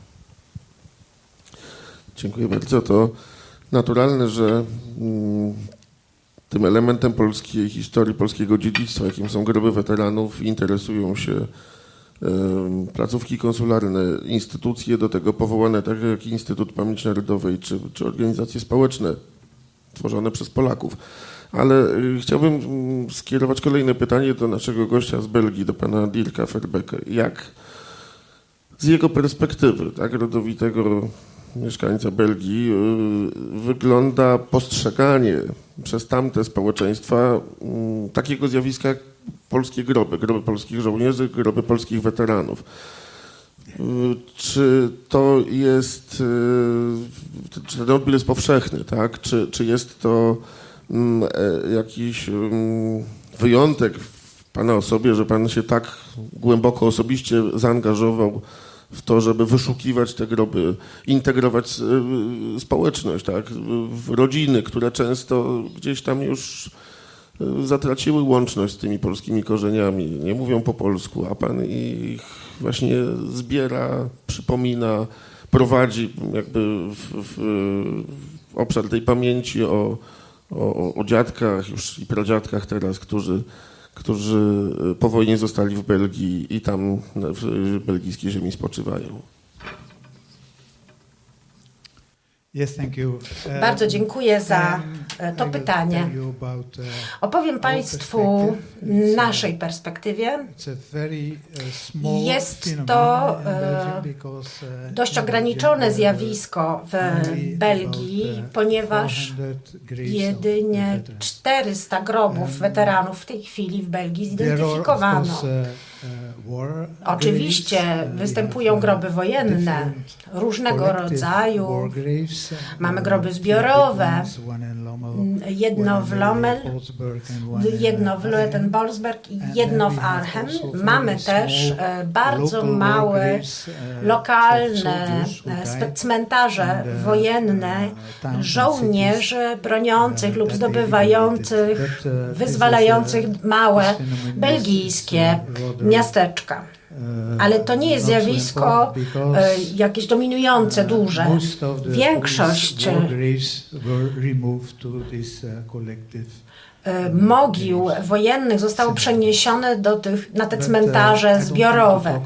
Dziękuję bardzo. To naturalne, że mm, tym elementem polskiej historii, polskiego dziedzictwa, jakim są groby weteranów, interesują się y, placówki konsularne, instytucje do tego powołane, tak jak Instytut Pamięci Narodowej, czy, czy organizacje społeczne tworzone przez Polaków. Ale y, chciałbym y, skierować kolejne pytanie do naszego gościa z Belgii, do pana Dirka Verbeke. Jak z jego perspektywy, tak, rodowitego mieszkańca Belgii, wygląda postrzeganie przez tamte społeczeństwa takiego zjawiska jak polskie groby, groby polskich żołnierzy, groby polskich weteranów. Czy to jest, czy ten odbiór jest powszechny, tak? Czy, czy jest to jakiś wyjątek w pana osobie, że pan się tak głęboko osobiście zaangażował w to, żeby wyszukiwać te groby, integrować społeczność, tak? Rodziny, które często gdzieś tam już zatraciły łączność z tymi polskimi korzeniami, nie mówią po polsku, a pan ich właśnie zbiera, przypomina, prowadzi jakby w, w, w obszar tej pamięci o, o, o dziadkach już i pradziadkach teraz, którzy którzy po wojnie zostali w Belgii i tam w belgijskiej ziemi spoczywają. Yes, thank you. Um, Bardzo dziękuję za um, to I will pytanie. tell you about, uh, Opowiem Państwu naszej perspektywie. It's a very, uh, small Jest phenomenon to in Belgium e, because, uh, dość in ograniczone Belgium there are zjawisko w only Belgii, about, uh, ponieważ four hundred graves of jedynie veterans. czterysta grobów weteranów w tej chwili w Belgii There are, of zidentyfikowano. course, uh, uh, war Oczywiście graves, uh, we występują have, uh, groby wojenne different różnego collective rodzaju. war graves, uh, Mamy uh, groby two zbiorowe, big ones, one in Lommel, jedno one w in Lommel, Wolfsburg and one in, jedno uh, w Arnhem. Leutenbolsberg i And jedno then w we have Arnhem. also very Mamy też small e, bardzo local war małe graves, uh, lokalne of soldiers who e, died spe- cmentarze in the, wojenne uh, towns and żołnierzy broniących uh, lub that zdobywających, they liberated. But, uh, this wyzwalających is, uh, małe this phenomenon is, belgijskie uh, rather, miasteczka. uh, Ale to nie jest not so zjawisko important because, e, jakieś dominujące, duże. most of the Większość police war graves were removed to this, uh, collective. e, mogił wojennych zostało przeniesione do tych, na te cmentarze zbiorowe.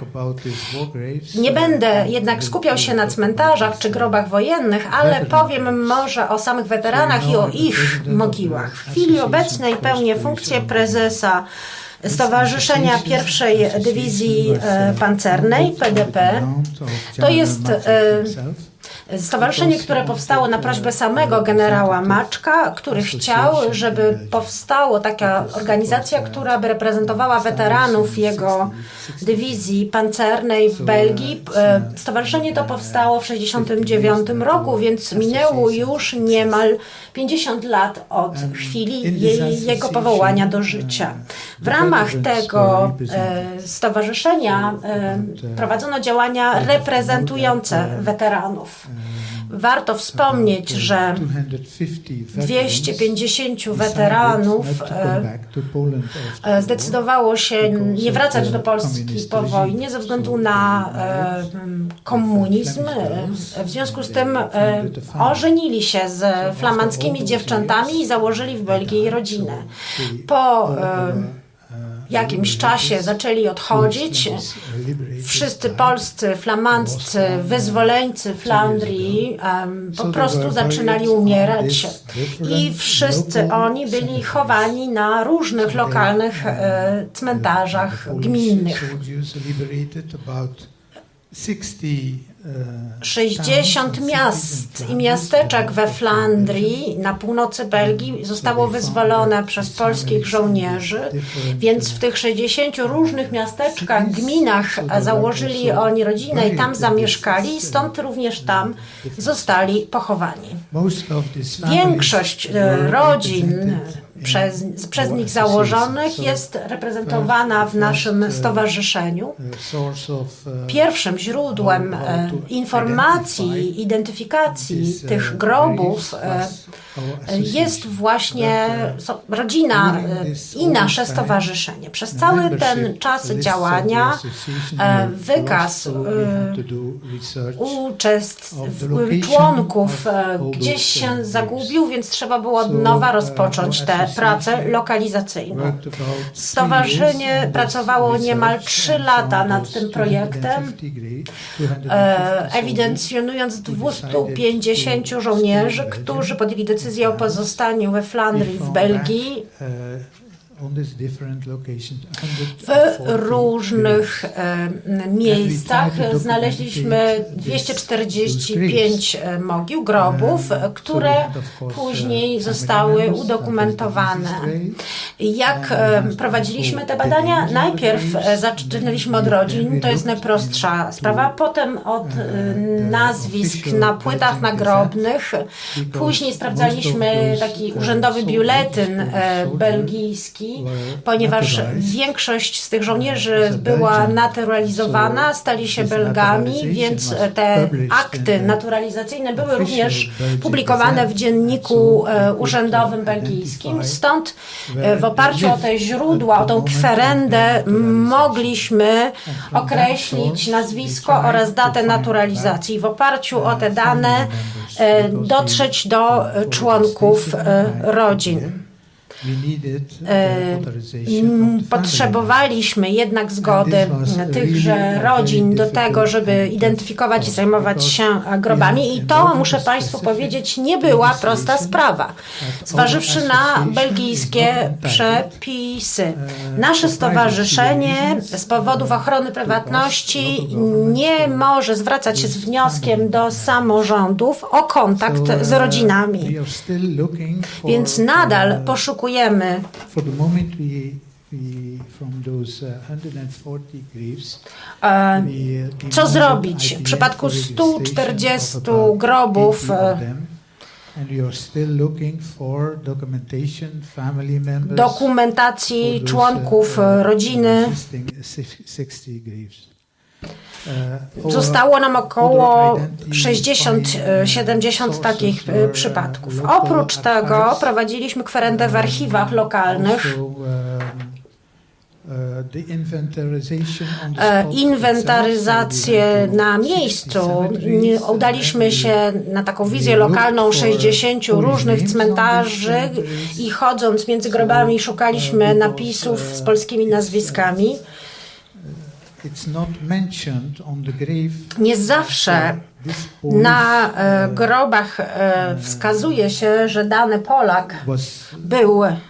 Nie będę jednak skupiał się na cmentarzach czy grobach wojennych, ale powiem może o samych weteranach i o ich mogiłach. W chwili obecnej pełnię funkcję prezesa Stowarzyszenia pierwszej Dywizji e, Pancernej, P D P. To jest e, stowarzyszenie, które powstało na prośbę samego generała Maczka, który chciał, żeby powstała taka organizacja, która by reprezentowała weteranów jego dywizji pancernej w Belgii. E, Stowarzyszenie to powstało w tysiąc dziewięćset sześćdziesiątym dziewiątym roku, więc minęło już niemal pięćdziesiąt lat od chwili jej, jego powołania do życia. W ramach tego e, stowarzyszenia e, prowadzono działania reprezentujące weteranów. Warto wspomnieć, że dwieście pięćdziesiąt weteranów e, zdecydowało się nie wracać do Polski po wojnie ze względu na e, komunizm. W związku z tym e, ożenili się z flamandzkimi dziewczętami i założyli w Belgii rodzinę. Po e, jakimś czasie zaczęli odchodzić. Wszyscy polscy, flamandzcy wyzwoleńcy Flandrii um, po prostu zaczynali umierać i wszyscy oni byli chowani na różnych lokalnych e, cmentarzach gminnych. sześćdziesiąt miast i miasteczek we Flandrii na północy Belgii zostało wyzwolone przez polskich żołnierzy, więc w tych sześćdziesięciu różnych miasteczkach, gminach założyli oni rodzinę i tam zamieszkali, stąd również tam zostali pochowani. Większość rodzin Przez, przez nich założonych jest reprezentowana w naszym stowarzyszeniu. Pierwszym źródłem e, informacji, identyfikacji tych grobów e, jest właśnie so, rodzina e, i nasze stowarzyszenie. Przez cały ten czas działania e, wykaz e, uczestników, członków e, gdzieś się zagubił, więc trzeba było od nowa rozpocząć te pracę lokalizacyjną. Stowarzyszenie pracowało niemal trzy lata nad tym projektem, e, ewidencjonując dwieście pięćdziesiąt żołnierzy, którzy podjęli decyzję o pozostaniu we Flandrii w Belgii. W różnych e, miejscach znaleźliśmy dwieście czterdzieści pięć mogił, grobów, które później zostały udokumentowane. Jak e, prowadziliśmy te badania? Najpierw e, zaczynaliśmy od rodzin, to jest najprostsza sprawa, potem od e, nazwisk na płytach nagrobnych, później sprawdzaliśmy taki urzędowy biuletyn e, belgijski, ponieważ większość z tych żołnierzy była naturalizowana, stali się Belgami, więc te akty naturalizacyjne były również publikowane w dzienniku urzędowym belgijskim. Stąd w oparciu o te źródła, o tą kwerendę mogliśmy określić nazwisko oraz datę naturalizacji. W oparciu o te dane dotrzeć do członków rodzin. Potrzebowaliśmy jednak zgody tychże rodzin do tego, żeby identyfikować i zajmować się grobami i to, muszę Państwu powiedzieć, nie była prosta sprawa. Zważywszy na belgijskie przepisy. Nasze stowarzyszenie z powodów ochrony prywatności nie może zwracać się z wnioskiem do samorządów o kontakt z rodzinami. Więc nadal poszukujemy co zrobić w przypadku stu czterdziestu grobów. Dokumentacji członków rodziny. Zostało nam około sześćdziesiąt siedemdziesiąt takich przypadków. Oprócz tego prowadziliśmy kwerendę w archiwach lokalnych. Inwentaryzację na miejscu. Udaliśmy się na taką wizję lokalną sześćdziesięciu różnych cmentarzy i chodząc między grobami szukaliśmy napisów z polskimi nazwiskami. Nie zawsze na e, grobach e, wskazuje się, że dany Polak był e,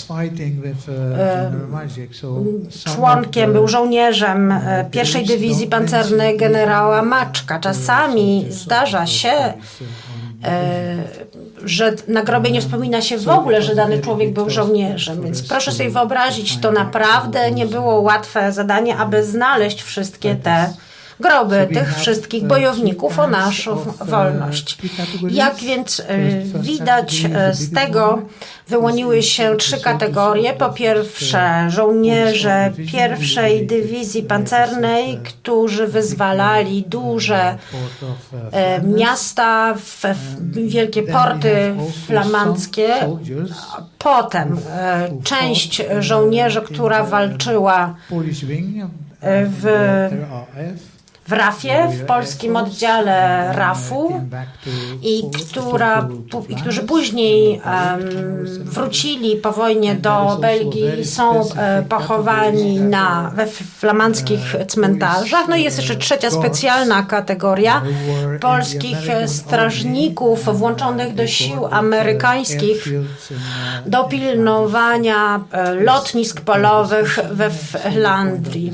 członkiem, był żołnierzem e, pierwszej dywizji pancernej generała Maczka. Czasami zdarza się, e, że na grobie nie wspomina się w ogóle, że dany człowiek był żołnierzem. Więc proszę sobie wyobrazić, to naprawdę nie było łatwe zadanie, aby znaleźć wszystkie te groby tych wszystkich bojowników o naszą wolność. Jak więc widać z tego wyłoniły się trzy kategorie. Po pierwsze żołnierze pierwszej dywizji pancernej, którzy wyzwalali duże miasta, wielkie porty flamandzkie. Potem część żołnierzy, która walczyła w w rafie, w polskim oddziale rafu i, która, i którzy później um, wrócili po wojnie do Belgii, są e, pochowani na, we flamandzkich cmentarzach. No i jest jeszcze trzecia specjalna kategoria polskich strażników włączonych do sił amerykańskich do pilnowania e, lotnisk polowych we Flandrii.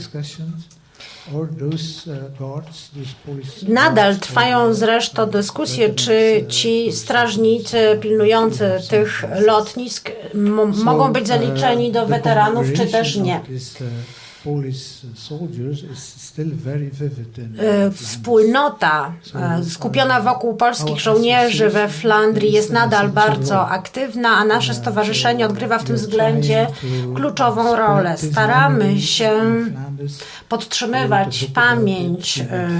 Nadal trwają zresztą dyskusje, czy ci strażnicy pilnujący tych lotnisk m- mogą być zaliczeni do weteranów, czy też nie. Wspólnota skupiona wokół polskich żołnierzy we Flandrii jest nadal bardzo aktywna, a nasze stowarzyszenie odgrywa w tym względzie kluczową rolę. Staramy się podtrzymywać pamięć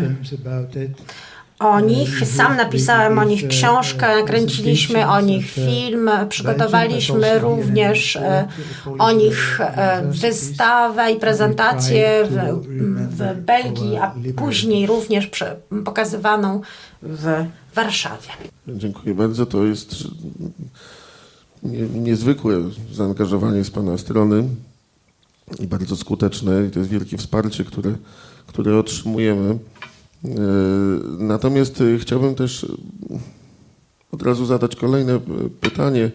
o nich. Sam napisałem o nich książkę, nakręciliśmy o nich film, przygotowaliśmy również o nich wystawę i prezentację w, w Belgii, a później również pokazywaną w Warszawie. Dziękuję bardzo. To jest niezwykłe zaangażowanie z Pana strony i bardzo skuteczne. I to jest wielkie wsparcie, które, które otrzymujemy. Natomiast chciałbym też od razu zadać kolejne pytanie.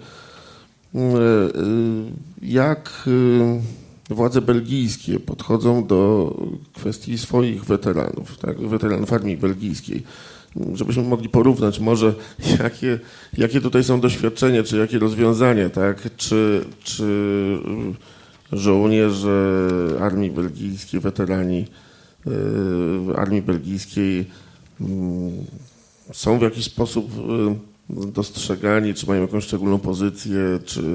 Jak władze belgijskie podchodzą do kwestii swoich weteranów, tak? Weteranów armii belgijskiej? Żebyśmy mogli porównać może, jakie, jakie tutaj są doświadczenia, czy jakie rozwiązania, tak? Czy, czy żołnierze armii belgijskiej, weterani w armii belgijskiej są w jakiś sposób dostrzegani, czy mają jakąś szczególną pozycję, czy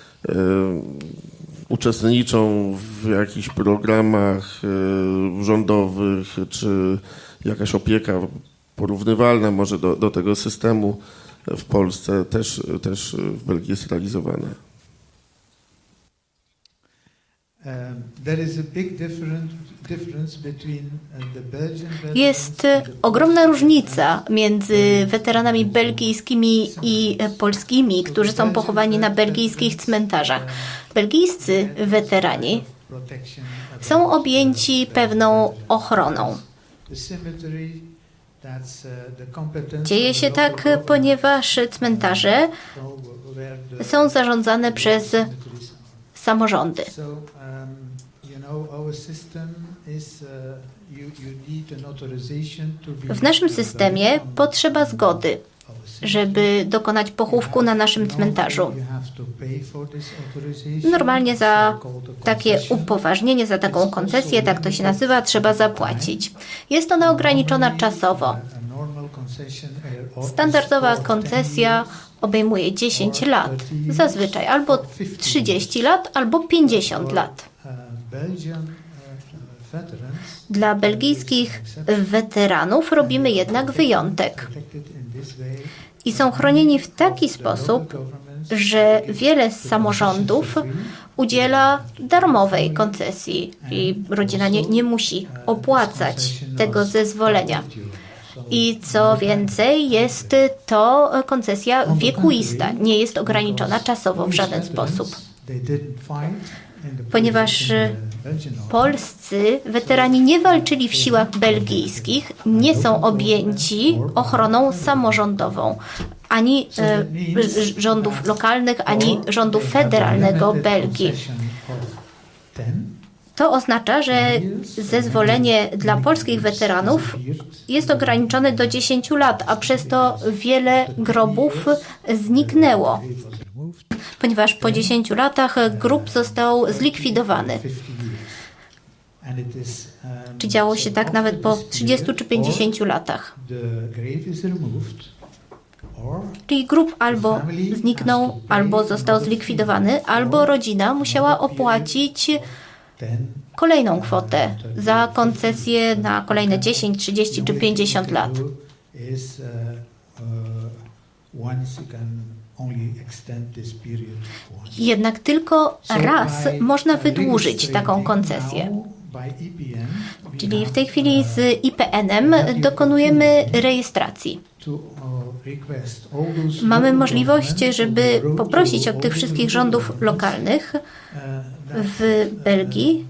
uczestniczą w jakichś programach rządowych, czy jakaś opieka porównywalna może do, do tego systemu w Polsce też, też w Belgii jest realizowana. Jest ogromna różnica między weteranami belgijskimi i polskimi, którzy są pochowani na belgijskich cmentarzach. Belgijscy weterani są objęci pewną ochroną. Dzieje się tak, ponieważ cmentarze są zarządzane przez samorządy. W naszym systemie potrzeba zgody, żeby dokonać pochówku na naszym cmentarzu. Normalnie za takie upoważnienie, za taką koncesję, tak to się nazywa, trzeba zapłacić. Jest ona ograniczona czasowo. Standardowa koncesja obejmuje dziesięć lat, zazwyczaj albo trzydzieści lat, albo pięćdziesiąt lat. Dla belgijskich weteranów robimy jednak wyjątek. I są chronieni w taki sposób, że wiele z samorządów udziela darmowej koncesji i rodzina nie, nie musi opłacać tego zezwolenia. I co więcej, jest to koncesja wiekuista, nie jest ograniczona czasowo w żaden sposób. Ponieważ polscy weterani nie walczyli w siłach belgijskich, nie są objęci ochroną samorządową ani e, rządów lokalnych, ani rządu federalnego Belgii. To oznacza, że zezwolenie dla polskich weteranów jest ograniczone do dziesięciu lat, a przez to wiele grobów zniknęło, ponieważ po dziesięciu latach grób został zlikwidowany. Czy działo się tak nawet po trzydziestu czy pięćdziesięciu latach? Czyli grób albo zniknął, albo został zlikwidowany, albo rodzina musiała opłacić kolejną kwotę za koncesję na kolejne dziesięć, trzydzieści czy pięćdziesiąt lat. Jednak tylko raz można wydłużyć taką koncesję. Czyli w tej chwili z I P N-em dokonujemy rejestracji. Mamy możliwość, żeby poprosić od tych wszystkich rządów lokalnych w Belgii,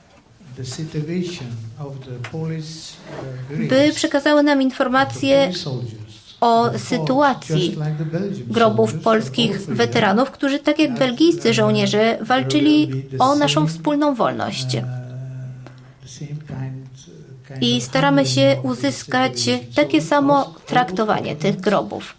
by przekazały nam informacje o sytuacji grobów polskich weteranów, którzy tak jak belgijscy żołnierze walczyli o naszą wspólną wolność. I staramy się uzyskać takie samo traktowanie tych grobów.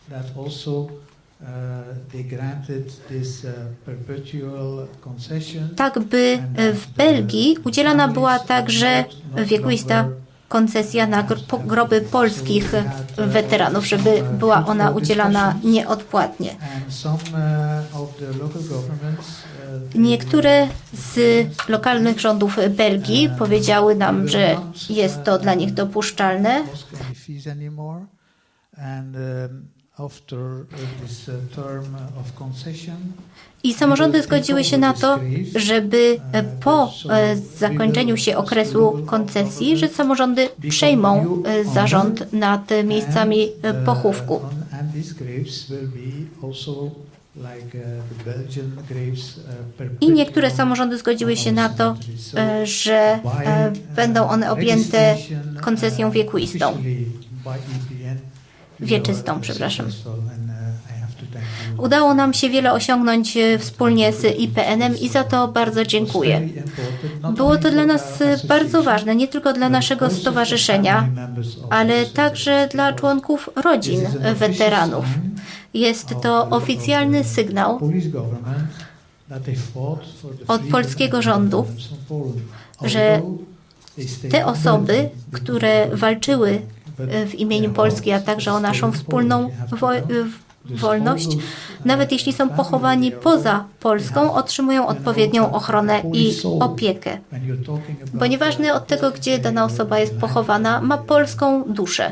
Tak by w Belgii udzielana była także wiekuista koncesja na groby polskich weteranów, żeby była ona udzielana nieodpłatnie. Niektóre z lokalnych rządów Belgii powiedziały nam, że jest to dla nich dopuszczalne. I samorządy zgodziły się na to, żeby po zakończeniu się okresu koncesji, że samorządy przejmą zarząd nad miejscami pochówku. I niektóre samorządy zgodziły się na to, że będą one objęte koncesją wiekuistą. Wieczystą, przepraszam. Udało nam się wiele osiągnąć wspólnie z I P N-em i za to bardzo dziękuję. Było to dla nas bardzo ważne, nie tylko dla naszego stowarzyszenia, ale także dla członków rodzin weteranów. Jest to oficjalny sygnał od polskiego rządu, że te osoby, które walczyły w imieniu Polski, a także o naszą wspólną wo- wolność, nawet jeśli są pochowani poza Polską, otrzymują odpowiednią ochronę i opiekę. Bo nieważne od tego, gdzie dana osoba jest pochowana, ma polską duszę.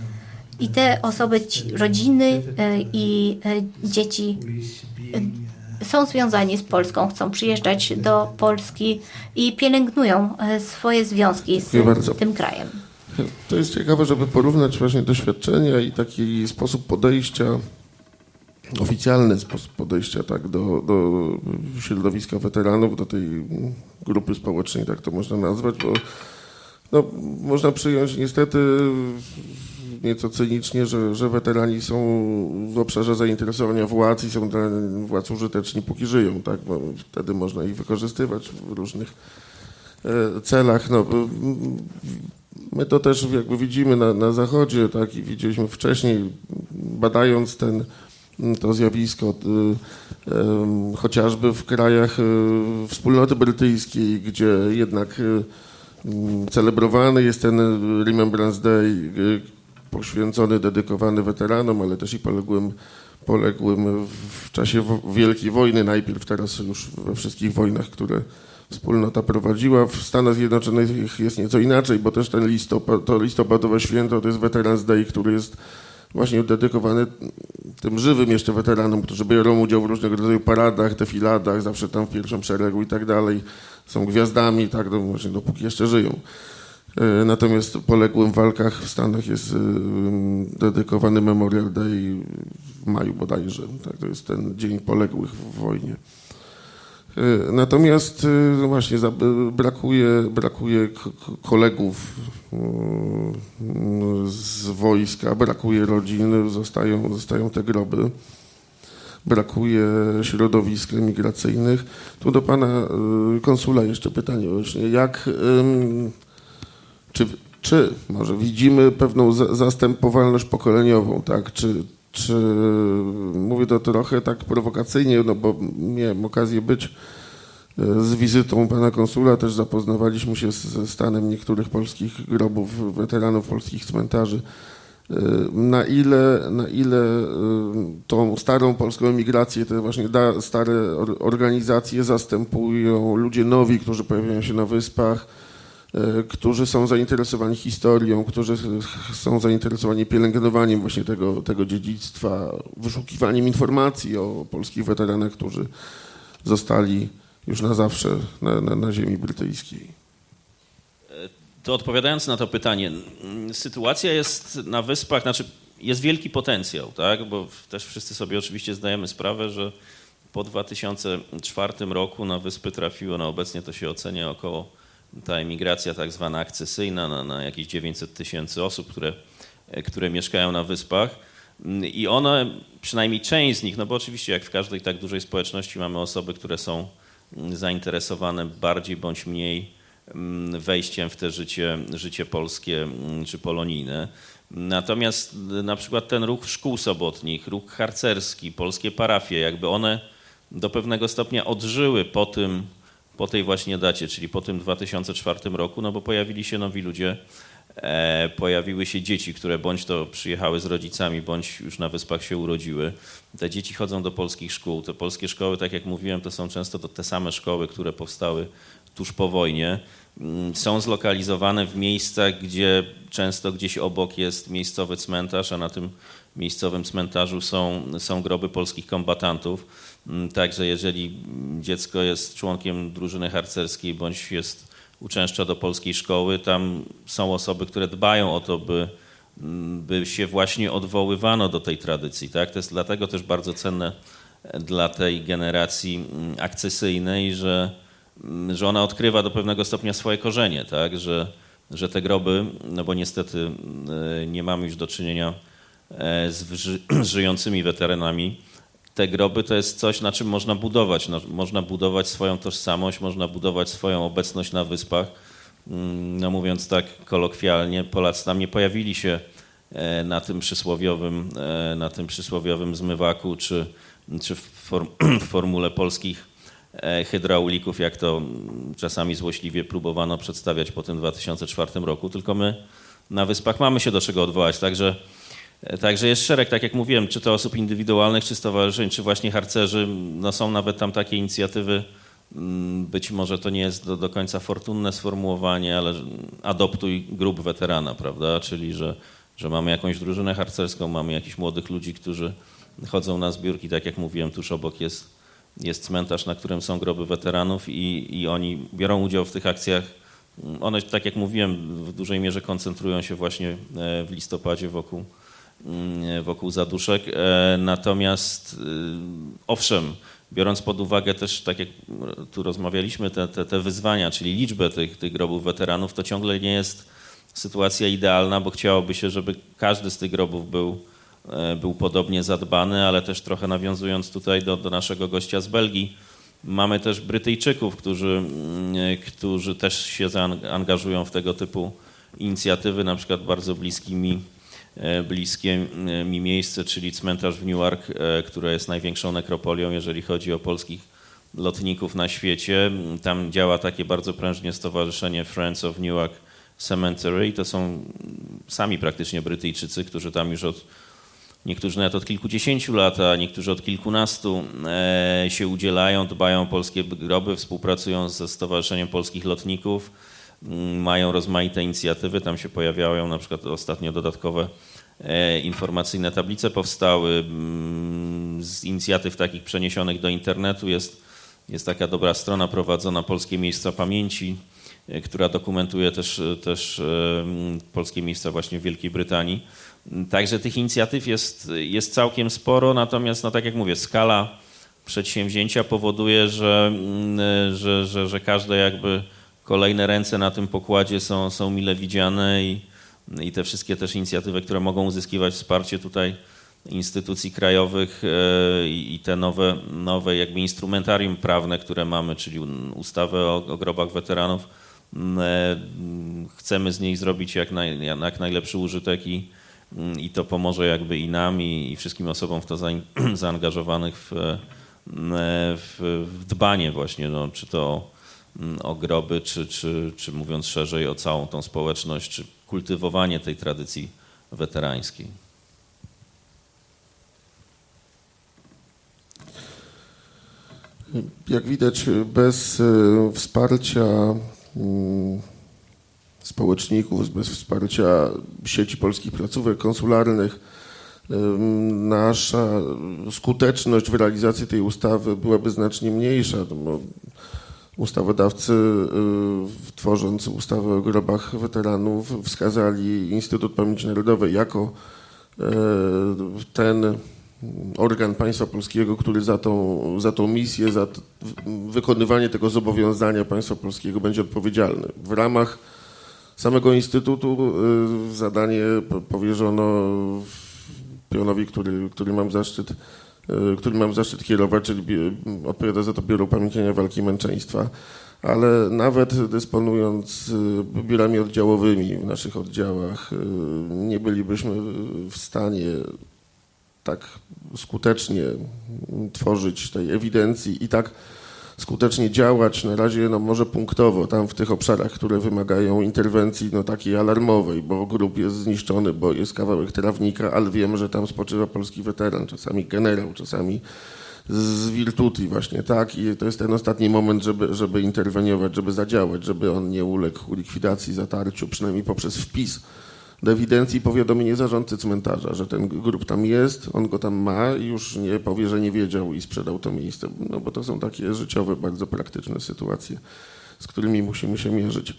I te osoby, rodziny i dzieci są związani z Polską, chcą przyjeżdżać do Polski i pielęgnują swoje związki z tym krajem. To jest ciekawe, żeby porównać właśnie doświadczenia i taki sposób podejścia, oficjalny sposób podejścia tak, do, do środowiska weteranów, do tej grupy społecznej, tak to można nazwać, bo no, można przyjąć niestety nieco cynicznie, że, że weterani są w obszarze zainteresowania władz i są dla władz użyteczni, póki żyją, tak, bo wtedy można ich wykorzystywać w różnych e, celach. No, my to też jakby widzimy na, na Zachodzie, tak, i widzieliśmy wcześniej, badając ten, to zjawisko, y, y, chociażby w krajach y, wspólnoty brytyjskiej, gdzie jednak y, celebrowany jest ten Remembrance Day y, poświęcony, dedykowany weteranom, ale też i poległym, poległym w czasie wo- Wielkiej Wojny, najpierw, teraz już we wszystkich wojnach, które wspólnota prowadziła. W Stanach Zjednoczonych jest nieco inaczej, bo też ten listopad, to listopadowe święto to jest Veterans Day, który jest właśnie dedykowany tym żywym jeszcze weteranom, którzy biorą udział w różnego rodzaju paradach, defiladach, zawsze tam w pierwszym szeregu i tak dalej. Są gwiazdami, tak, no właśnie dopóki jeszcze żyją. Natomiast poległym w walkach w Stanach jest dedykowany Memorial Day w maju bodajże. Tak, to jest ten dzień poległych w wojnie. Natomiast no właśnie brakuje, brakuje kolegów z wojska, brakuje rodzin, zostają, zostają te groby, brakuje środowisk emigracyjnych. Tu do pana konsula jeszcze pytanie właśnie, jak, czy, czy może widzimy pewną zastępowalność pokoleniową, tak, czy Czy mówię to trochę tak prowokacyjnie, no bo miałem okazję być z wizytą pana konsula, też zapoznawaliśmy się ze stanem niektórych polskich grobów weteranów polskich cmentarzy. Na ile, na ile tą starą polską emigrację, te właśnie stare organizacje zastępują ludzie nowi, którzy pojawiają się na wyspach, którzy są zainteresowani historią, którzy są zainteresowani pielęgnowaniem właśnie tego, tego dziedzictwa, wyszukiwaniem informacji o polskich weteranach, którzy zostali już na zawsze na, na, na ziemi brytyjskiej. To odpowiadając na to pytanie, sytuacja jest na wyspach, znaczy jest wielki potencjał, tak? Bo też wszyscy sobie oczywiście zdajemy sprawę, że po dwa tysiące czwartym roku na wyspy trafiło, no obecnie to się ocenia około ta emigracja tak zwana akcesyjna na, na jakieś dziewięćset tysięcy osób, które, które mieszkają na wyspach i one, przynajmniej część z nich, no bo oczywiście jak w każdej tak dużej społeczności mamy osoby, które są zainteresowane bardziej bądź mniej wejściem w te życie, życie polskie czy polonijne. Natomiast na przykład ten ruch szkół sobotnich, ruch harcerski, polskie parafie, jakby one do pewnego stopnia odżyły po tym, po tej właśnie dacie, czyli po tym dwa tysiące czwartym roku, no bo pojawili się nowi ludzie, e, pojawiły się dzieci, które bądź to przyjechały z rodzicami, bądź już na wyspach się urodziły. Te dzieci chodzą do polskich szkół. Te polskie szkoły, tak jak mówiłem, to są często to te same szkoły, które powstały tuż po wojnie. Są zlokalizowane w miejscach, gdzie często gdzieś obok jest miejscowy cmentarz, a na tym miejscowym cmentarzu są, są groby polskich kombatantów. Także jeżeli dziecko jest członkiem drużyny harcerskiej bądź jest uczęszcza do polskiej szkoły, tam są osoby, które dbają o to, by, by się właśnie odwoływano do tej tradycji. Tak? To jest dlatego też bardzo cenne dla tej generacji akcesyjnej, że, że ona odkrywa do pewnego stopnia swoje korzenie, tak? że, że te groby, no bo niestety nie mamy już do czynienia z ży, żyjącymi weteranami. Te groby to jest coś, na czym można budować. No, można budować swoją tożsamość, można budować swoją obecność na wyspach. No mówiąc tak kolokwialnie, Polacy tam nie pojawili się na tym przysłowiowym, na tym przysłowiowym zmywaku, czy, czy w, form, w formule polskich hydraulików, jak to czasami złośliwie próbowano przedstawiać po tym dwa tysiące czwartym roku, tylko my na wyspach mamy się do czego odwołać, także Także jest szereg, tak jak mówiłem, czy to osób indywidualnych, czy stowarzyszeń, czy właśnie harcerzy. No są nawet tam takie inicjatywy, być może to nie jest do, do końca fortunne sformułowanie, ale adoptuj grup weterana, prawda? Czyli, że, że mamy jakąś drużynę harcerską, mamy jakichś młodych ludzi, którzy chodzą na zbiórki, tak jak mówiłem, tuż obok jest jest cmentarz, na którym są groby weteranów i, i oni biorą udział w tych akcjach. One, tak jak mówiłem, w dużej mierze koncentrują się właśnie w listopadzie wokół, wokół zaduszek. Natomiast owszem, biorąc pod uwagę też, tak jak tu rozmawialiśmy, te, te, te wyzwania, czyli liczbę tych, tych grobów weteranów, to ciągle nie jest sytuacja idealna, bo chciałoby się, żeby każdy z tych grobów był, był podobnie zadbany, ale też trochę nawiązując tutaj do, do naszego gościa z Belgii, mamy też Brytyjczyków, którzy, którzy też się zaangażują w tego typu inicjatywy, na przykład bardzo bliski mi, bliskie mi miejsce, czyli cmentarz w Newark, które jest największą nekropolią, jeżeli chodzi o polskich lotników na świecie. Tam działa takie bardzo prężnie stowarzyszenie Friends of Newark Cemetery i to są sami praktycznie Brytyjczycy, którzy tam już od, niektórzy nawet od kilkudziesięciu lat, a niektórzy od kilkunastu e, się udzielają, dbają o polskie groby, współpracują ze Stowarzyszeniem Polskich Lotników, m, mają rozmaite inicjatywy, tam się pojawiają na przykład ostatnio dodatkowe e, informacyjne tablice powstały, m, z inicjatyw takich przeniesionych do internetu jest, jest taka dobra strona prowadzona Polskie Miejsca Pamięci, która dokumentuje też, też polskie miejsca właśnie w Wielkiej Brytanii. Także tych inicjatyw jest, jest całkiem sporo, natomiast no tak jak mówię, skala przedsięwzięcia powoduje, że, że, że, że każde jakby kolejne ręce na tym pokładzie są, są mile widziane i, i te wszystkie też inicjatywy, które mogą uzyskiwać wsparcie tutaj instytucji krajowych i, i te nowe, nowe jakby instrumentarium prawne, które mamy, czyli ustawę o, o grobach weteranów, chcemy z niej zrobić jak, naj, jak najlepszy użytek i, i to pomoże jakby i nam, i, i wszystkim osobom w to za, zaangażowanych w, w, w dbanie właśnie, no, czy to o groby, czy, czy, czy mówiąc szerzej o całą tą społeczność, czy kultywowanie tej tradycji weterańskiej. Jak widać, bez wsparcia społeczników, bez wsparcia sieci polskich placówek konsularnych, nasza skuteczność w realizacji tej ustawy byłaby znacznie mniejsza. Ustawodawcy, tworząc ustawę o grobach weteranów, wskazali Instytut Pamięci Narodowej jako ten organ państwa polskiego, który za tą, za tą misję, za t- wykonywanie tego zobowiązania państwa polskiego będzie odpowiedzialny. W ramach samego Instytutu y, zadanie powierzono pionowi, który, który mam zaszczyt, y, który mam zaszczyt kierować, czyli bi- odpowiada za to Biuro Upamiętnienia Walki i Męczeństwa, ale nawet dysponując biurami oddziałowymi w naszych oddziałach, y, nie bylibyśmy w stanie tak skutecznie tworzyć tej ewidencji i tak skutecznie działać na razie no może punktowo tam w tych obszarach, które wymagają interwencji no takiej alarmowej, bo grób jest zniszczony, bo jest kawałek trawnika, ale wiemy, że tam spoczywa polski weteran, czasami generał, czasami z virtuti właśnie, tak, i to jest ten ostatni moment, żeby, żeby interweniować, żeby zadziałać, żeby on nie uległ likwidacji, zatarciu, przynajmniej poprzez wpis do ewidencji i powiadomienie zarządcy cmentarza, że ten grób tam jest, on go tam ma i już nie powie, że nie wiedział i sprzedał to miejsce, no bo to są takie życiowe, bardzo praktyczne sytuacje, z którymi musimy się mierzyć.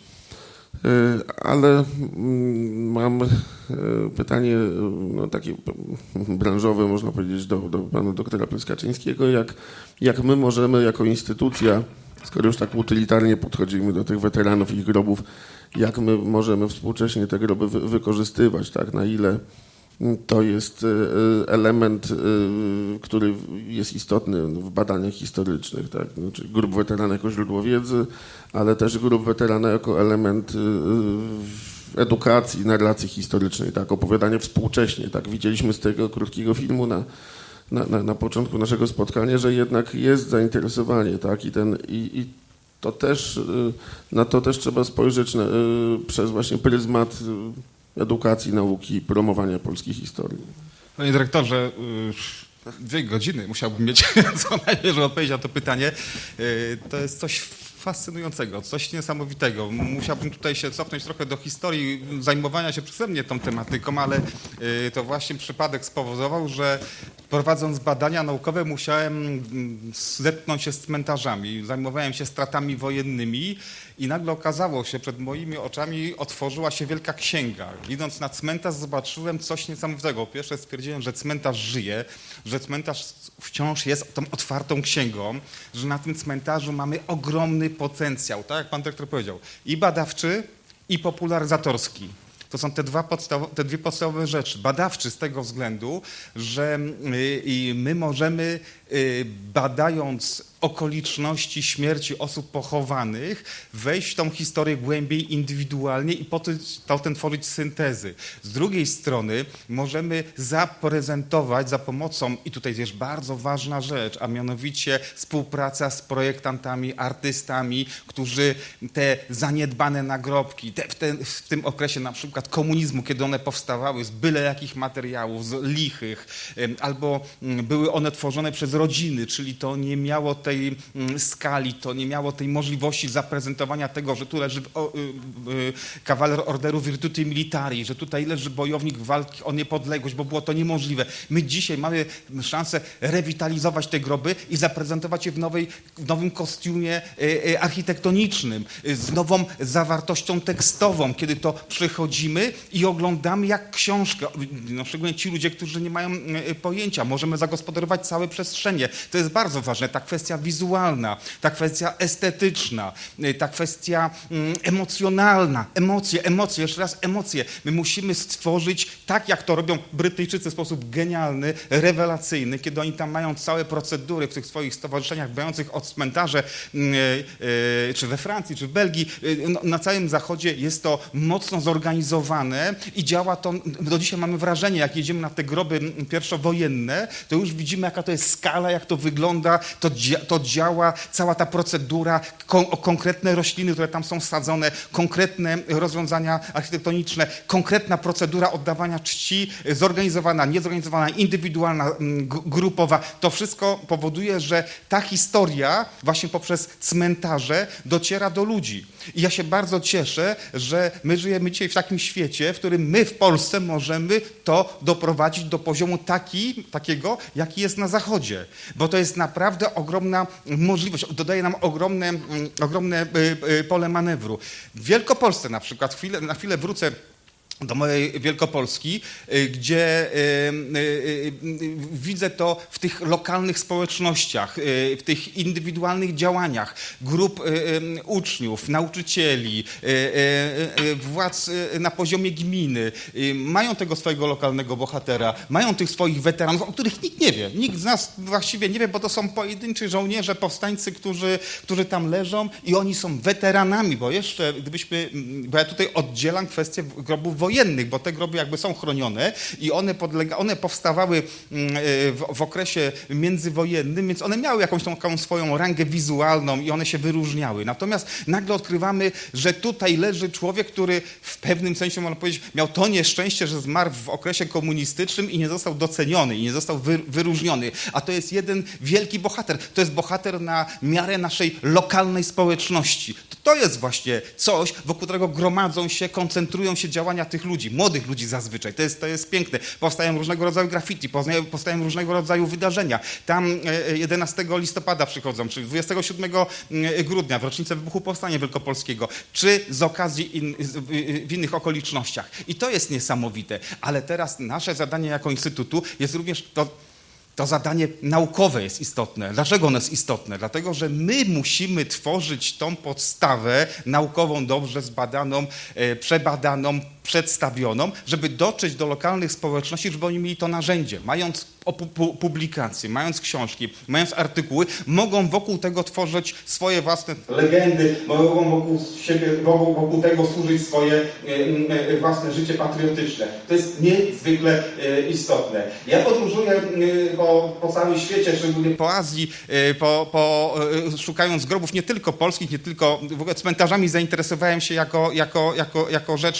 Ale mam pytanie no, takie branżowe, można powiedzieć, do, do pana doktora Pleskaczyńskiego, jak, jak my możemy jako instytucja, skoro już tak utylitarnie podchodzimy do tych weteranów i ich grobów, jak my możemy współcześnie te groby wy- wykorzystywać, tak, na ile to jest element, który jest istotny w badaniach historycznych, tak, znaczy grób weterana jako źródło wiedzy, ale też grób weterana jako element edukacji, narracji historycznej, tak, opowiadania współcześnie, tak, widzieliśmy z tego krótkiego filmu na Na, na, na początku naszego spotkania, że jednak jest zainteresowanie, tak, i, ten, i, i to też, na to też trzeba spojrzeć na, przez właśnie pryzmat edukacji, nauki, promowania polskiej historii. Panie dyrektorze, dwie godziny musiałbym mieć co najmniej, żeby odpowiedzieć na to pytanie. To jest coś fascynującego, coś niesamowitego. Musiałbym tutaj się cofnąć trochę do historii zajmowania się przeze mnie tą tematyką, ale to właśnie przypadek spowodował, że prowadząc badania naukowe musiałem zetknąć się z cmentarzami, zajmowałem się stratami wojennymi i nagle okazało się, przed moimi oczami otworzyła się wielka księga. Idąc na cmentarz zobaczyłem coś niesamowitego. Po pierwsze stwierdziłem, że cmentarz żyje, że cmentarz wciąż jest tą otwartą księgą, że na tym cmentarzu mamy ogromny potencjał, tak jak pan dyrektor powiedział, i badawczy, i popularyzatorski. To są te, dwa podstaw- te dwie podstawowe rzeczy. Badawczy z tego względu, że y, my możemy, y, badając okoliczności śmierci osób pochowanych, wejść w tą historię głębiej, indywidualnie i potem, potem tworzyć syntezy. Z drugiej strony możemy zaprezentować za pomocą, i tutaj jest bardzo ważna rzecz, a mianowicie współpraca z projektantami, artystami, którzy te zaniedbane nagrobki, te, w, te, w tym okresie na przykład komunizmu, kiedy one powstawały z byle jakich materiałów, z lichych, albo były one tworzone przez rodziny, czyli to nie miało tej skali, to nie miało tej możliwości zaprezentowania tego, że tu leży o, y, y, kawaler Orderu Virtuti Militari, że tutaj leży bojownik walki o niepodległość, bo było to niemożliwe. My dzisiaj mamy szansę rewitalizować te groby i zaprezentować je w, nowej, w nowym kostiumie y, y, architektonicznym, y, z nową zawartością tekstową, kiedy to przychodzimy i oglądamy jak książkę. No, szczególnie ci ludzie, którzy nie mają y, pojęcia. Możemy zagospodarować całe przestrzenie. To jest bardzo ważne. Ta kwestia wizualna, ta kwestia estetyczna, ta kwestia mm, emocjonalna, emocje, emocje, jeszcze raz emocje. My musimy stworzyć, tak jak to robią Brytyjczycy w sposób genialny, rewelacyjny, kiedy oni tam mają całe procedury w tych swoich stowarzyszeniach bających od cmentarze, yy, yy, czy we Francji, czy w Belgii, yy, no, na całym zachodzie jest to mocno zorganizowane i działa to, do dzisiaj mamy wrażenie, jak jedziemy na te groby pierwszowojenne, to już widzimy, jaka to jest skala, jak to wygląda, to to działa, cała ta procedura, kon- konkretne rośliny, które tam są sadzone, konkretne rozwiązania architektoniczne, konkretna procedura oddawania czci, zorganizowana, niezorganizowana, indywidualna, g- grupowa. To wszystko powoduje, że ta historia właśnie poprzez cmentarze dociera do ludzi. I ja się bardzo cieszę, że my żyjemy dzisiaj w takim świecie, w którym my w Polsce możemy to doprowadzić do poziomu taki, takiego, jaki jest na Zachodzie. Bo to jest naprawdę ogromna możliwość, dodaje nam ogromne, ogromne pole manewru. W Wielkopolsce na przykład, chwilę, na chwilę wrócę do mojej Wielkopolski, gdzie widzę to w tych lokalnych społecznościach, w tych indywidualnych działaniach grup uczniów, nauczycieli, władz na poziomie gminy. Mają tego swojego lokalnego bohatera, mają tych swoich weteranów, o których nikt nie wie. Nikt z nas właściwie nie wie, bo to są pojedynczy żołnierze, powstańcy, którzy, którzy tam leżą i oni są weteranami, bo jeszcze gdybyśmy, bo ja tutaj oddzielam kwestię grobów wojennych, wojennych, bo te groby jakby są chronione i one, podlega, one powstawały w, w okresie międzywojennym, więc one miały jakąś taką swoją rangę wizualną i one się wyróżniały. Natomiast nagle odkrywamy, że tutaj leży człowiek, który w pewnym sensie, można powiedzieć, miał to nieszczęście, że zmarł w okresie komunistycznym i nie został doceniony, i nie został wy, wyróżniony. A to jest jeden wielki bohater. To jest bohater na miarę naszej lokalnej społeczności. To, to jest właśnie coś, wokół którego gromadzą się, koncentrują się działania tych ludzi, młodych ludzi zazwyczaj. To jest, to jest piękne. Powstają różnego rodzaju graffiti, powstają, powstają różnego rodzaju wydarzenia. Tam jedenastego listopada przychodzą, czy dwudziestego siódmego grudnia, w rocznicę wybuchu Powstania Wielkopolskiego, czy z okazji in, w innych okolicznościach. I to jest niesamowite. Ale teraz nasze zadanie jako Instytutu jest również to, to zadanie naukowe jest istotne. Dlaczego ono jest istotne? Dlatego, że my musimy tworzyć tą podstawę naukową, dobrze zbadaną, przebadaną, przedstawioną, żeby dotrzeć do lokalnych społeczności, żeby oni mieli to narzędzie. Mając publikacje, mając książki, mając artykuły, mogą wokół tego tworzyć swoje własne legendy, mogą wokół siebie, wokół, wokół tego służyć swoje e, własne życie patriotyczne. To jest niezwykle e, istotne. Ja podróżuję e, po, po całym świecie, szczególnie po Azji, e, po, po, e, szukając grobów nie tylko polskich, nie tylko w ogóle cmentarzami zainteresowałem się jako, jako, jako, jako rzecz taka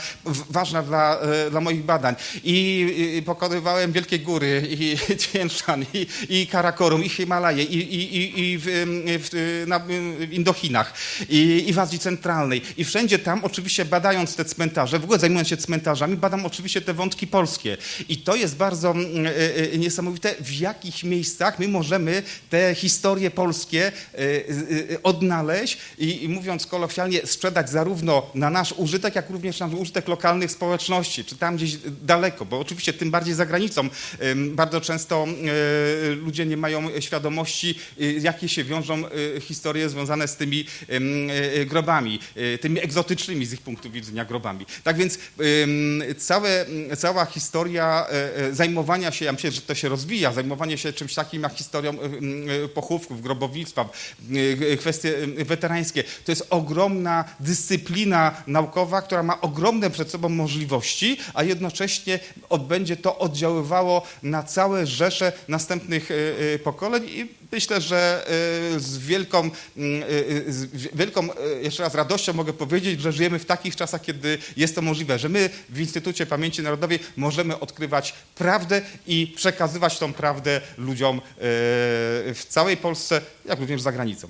ważna dla, dla moich badań. I, i pokonywałem Wielkie Góry, i Tien Shan, i, i Karakorum, i Himalaje, i, i, i, i w, w, na, w Indochinach, i, i w Azji Centralnej. I wszędzie tam, oczywiście badając te cmentarze, w ogóle zajmując się cmentarzami, badam oczywiście te wątki polskie. I to jest bardzo y, y, niesamowite, w jakich miejscach my możemy te historie polskie y, y, odnaleźć i, i mówiąc kolokwialnie, sprzedać zarówno na nasz użytek, jak również na użytek lokalnych społeczności, czy tam gdzieś daleko, bo oczywiście tym bardziej za granicą y, bardzo często y, ludzie nie mają świadomości, y, jakie się wiążą y, historie związane z tymi y, y, grobami, y, tymi egzotycznymi z ich punktu widzenia grobami. Tak więc y, całe, cała historia y, zajmowania się, ja myślę, że to się rozwija, zajmowanie się czymś takim jak historią y, y, pochówków, grobownictwa, y, kwestie weterańskie, to jest ogromna dyscyplina naukowa, która ma ogromne przed sobą możliwości, a jednocześnie będzie to oddziaływało na całe rzesze następnych pokoleń i myślę, że z wielką, z wielką jeszcze raz radością mogę powiedzieć, że żyjemy w takich czasach, kiedy jest to możliwe, że my w Instytucie Pamięci Narodowej możemy odkrywać prawdę i przekazywać tą prawdę ludziom w całej Polsce, jak również za granicą.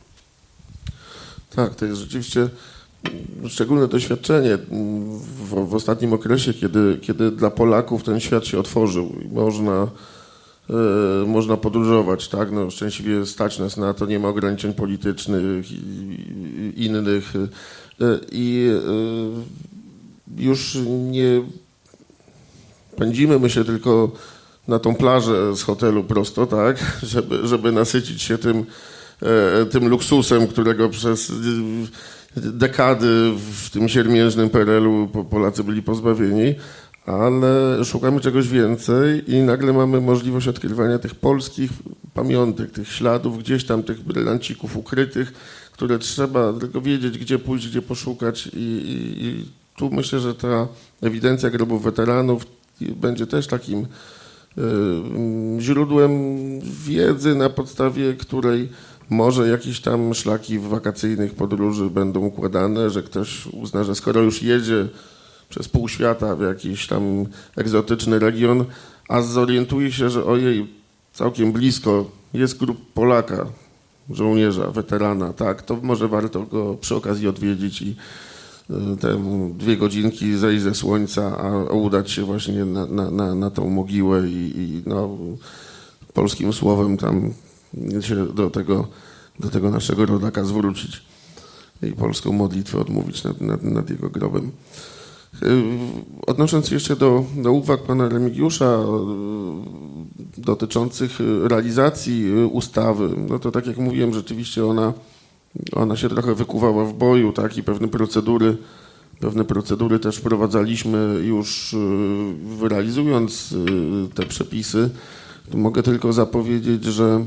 Tak, to jest rzeczywiście szczególne doświadczenie w, w ostatnim okresie, kiedy, kiedy dla Polaków ten świat się otworzył i można, e, można podróżować, tak? No, szczęśliwie stać nas na to, nie ma ograniczeń politycznych i, i innych e, i e, już nie pędzimy my się tylko na tą plażę z hotelu prosto, tak? Żeby, żeby nasycić się tym tym luksusem, którego przez dekady w tym siermiężnym P R L-u Polacy byli pozbawieni, ale szukamy czegoś więcej i nagle mamy możliwość odkrywania tych polskich pamiątek, tych śladów, gdzieś tam tych brylancików ukrytych, które trzeba tylko wiedzieć, gdzie pójść, gdzie poszukać i, i, i tu myślę, że ta ewidencja grobów weteranów będzie też takim y, źródłem wiedzy, na podstawie której może jakieś tam szlaki wakacyjnych podróży będą układane, że ktoś uzna, że skoro już jedzie przez pół świata w jakiś tam egzotyczny region, a zorientuje się, że ojej, całkiem blisko jest grób Polaka, żołnierza, weterana, tak, to może warto go przy okazji odwiedzić i te dwie godzinki zejść ze słońca, a udać się właśnie na, na, na, na tą mogiłę i, i no, polskim słowem tam się do tego, do tego naszego rodaka zwrócić i polską modlitwę odmówić nad, nad, nad jego grobem. Odnosząc się jeszcze do, do uwag pana Remigiusza dotyczących realizacji ustawy, no to tak jak mówiłem, rzeczywiście ona, ona się trochę wykuwała w boju, tak, i pewne procedury, pewne procedury też wprowadzaliśmy już realizując te przepisy. Tu mogę tylko zapowiedzieć, że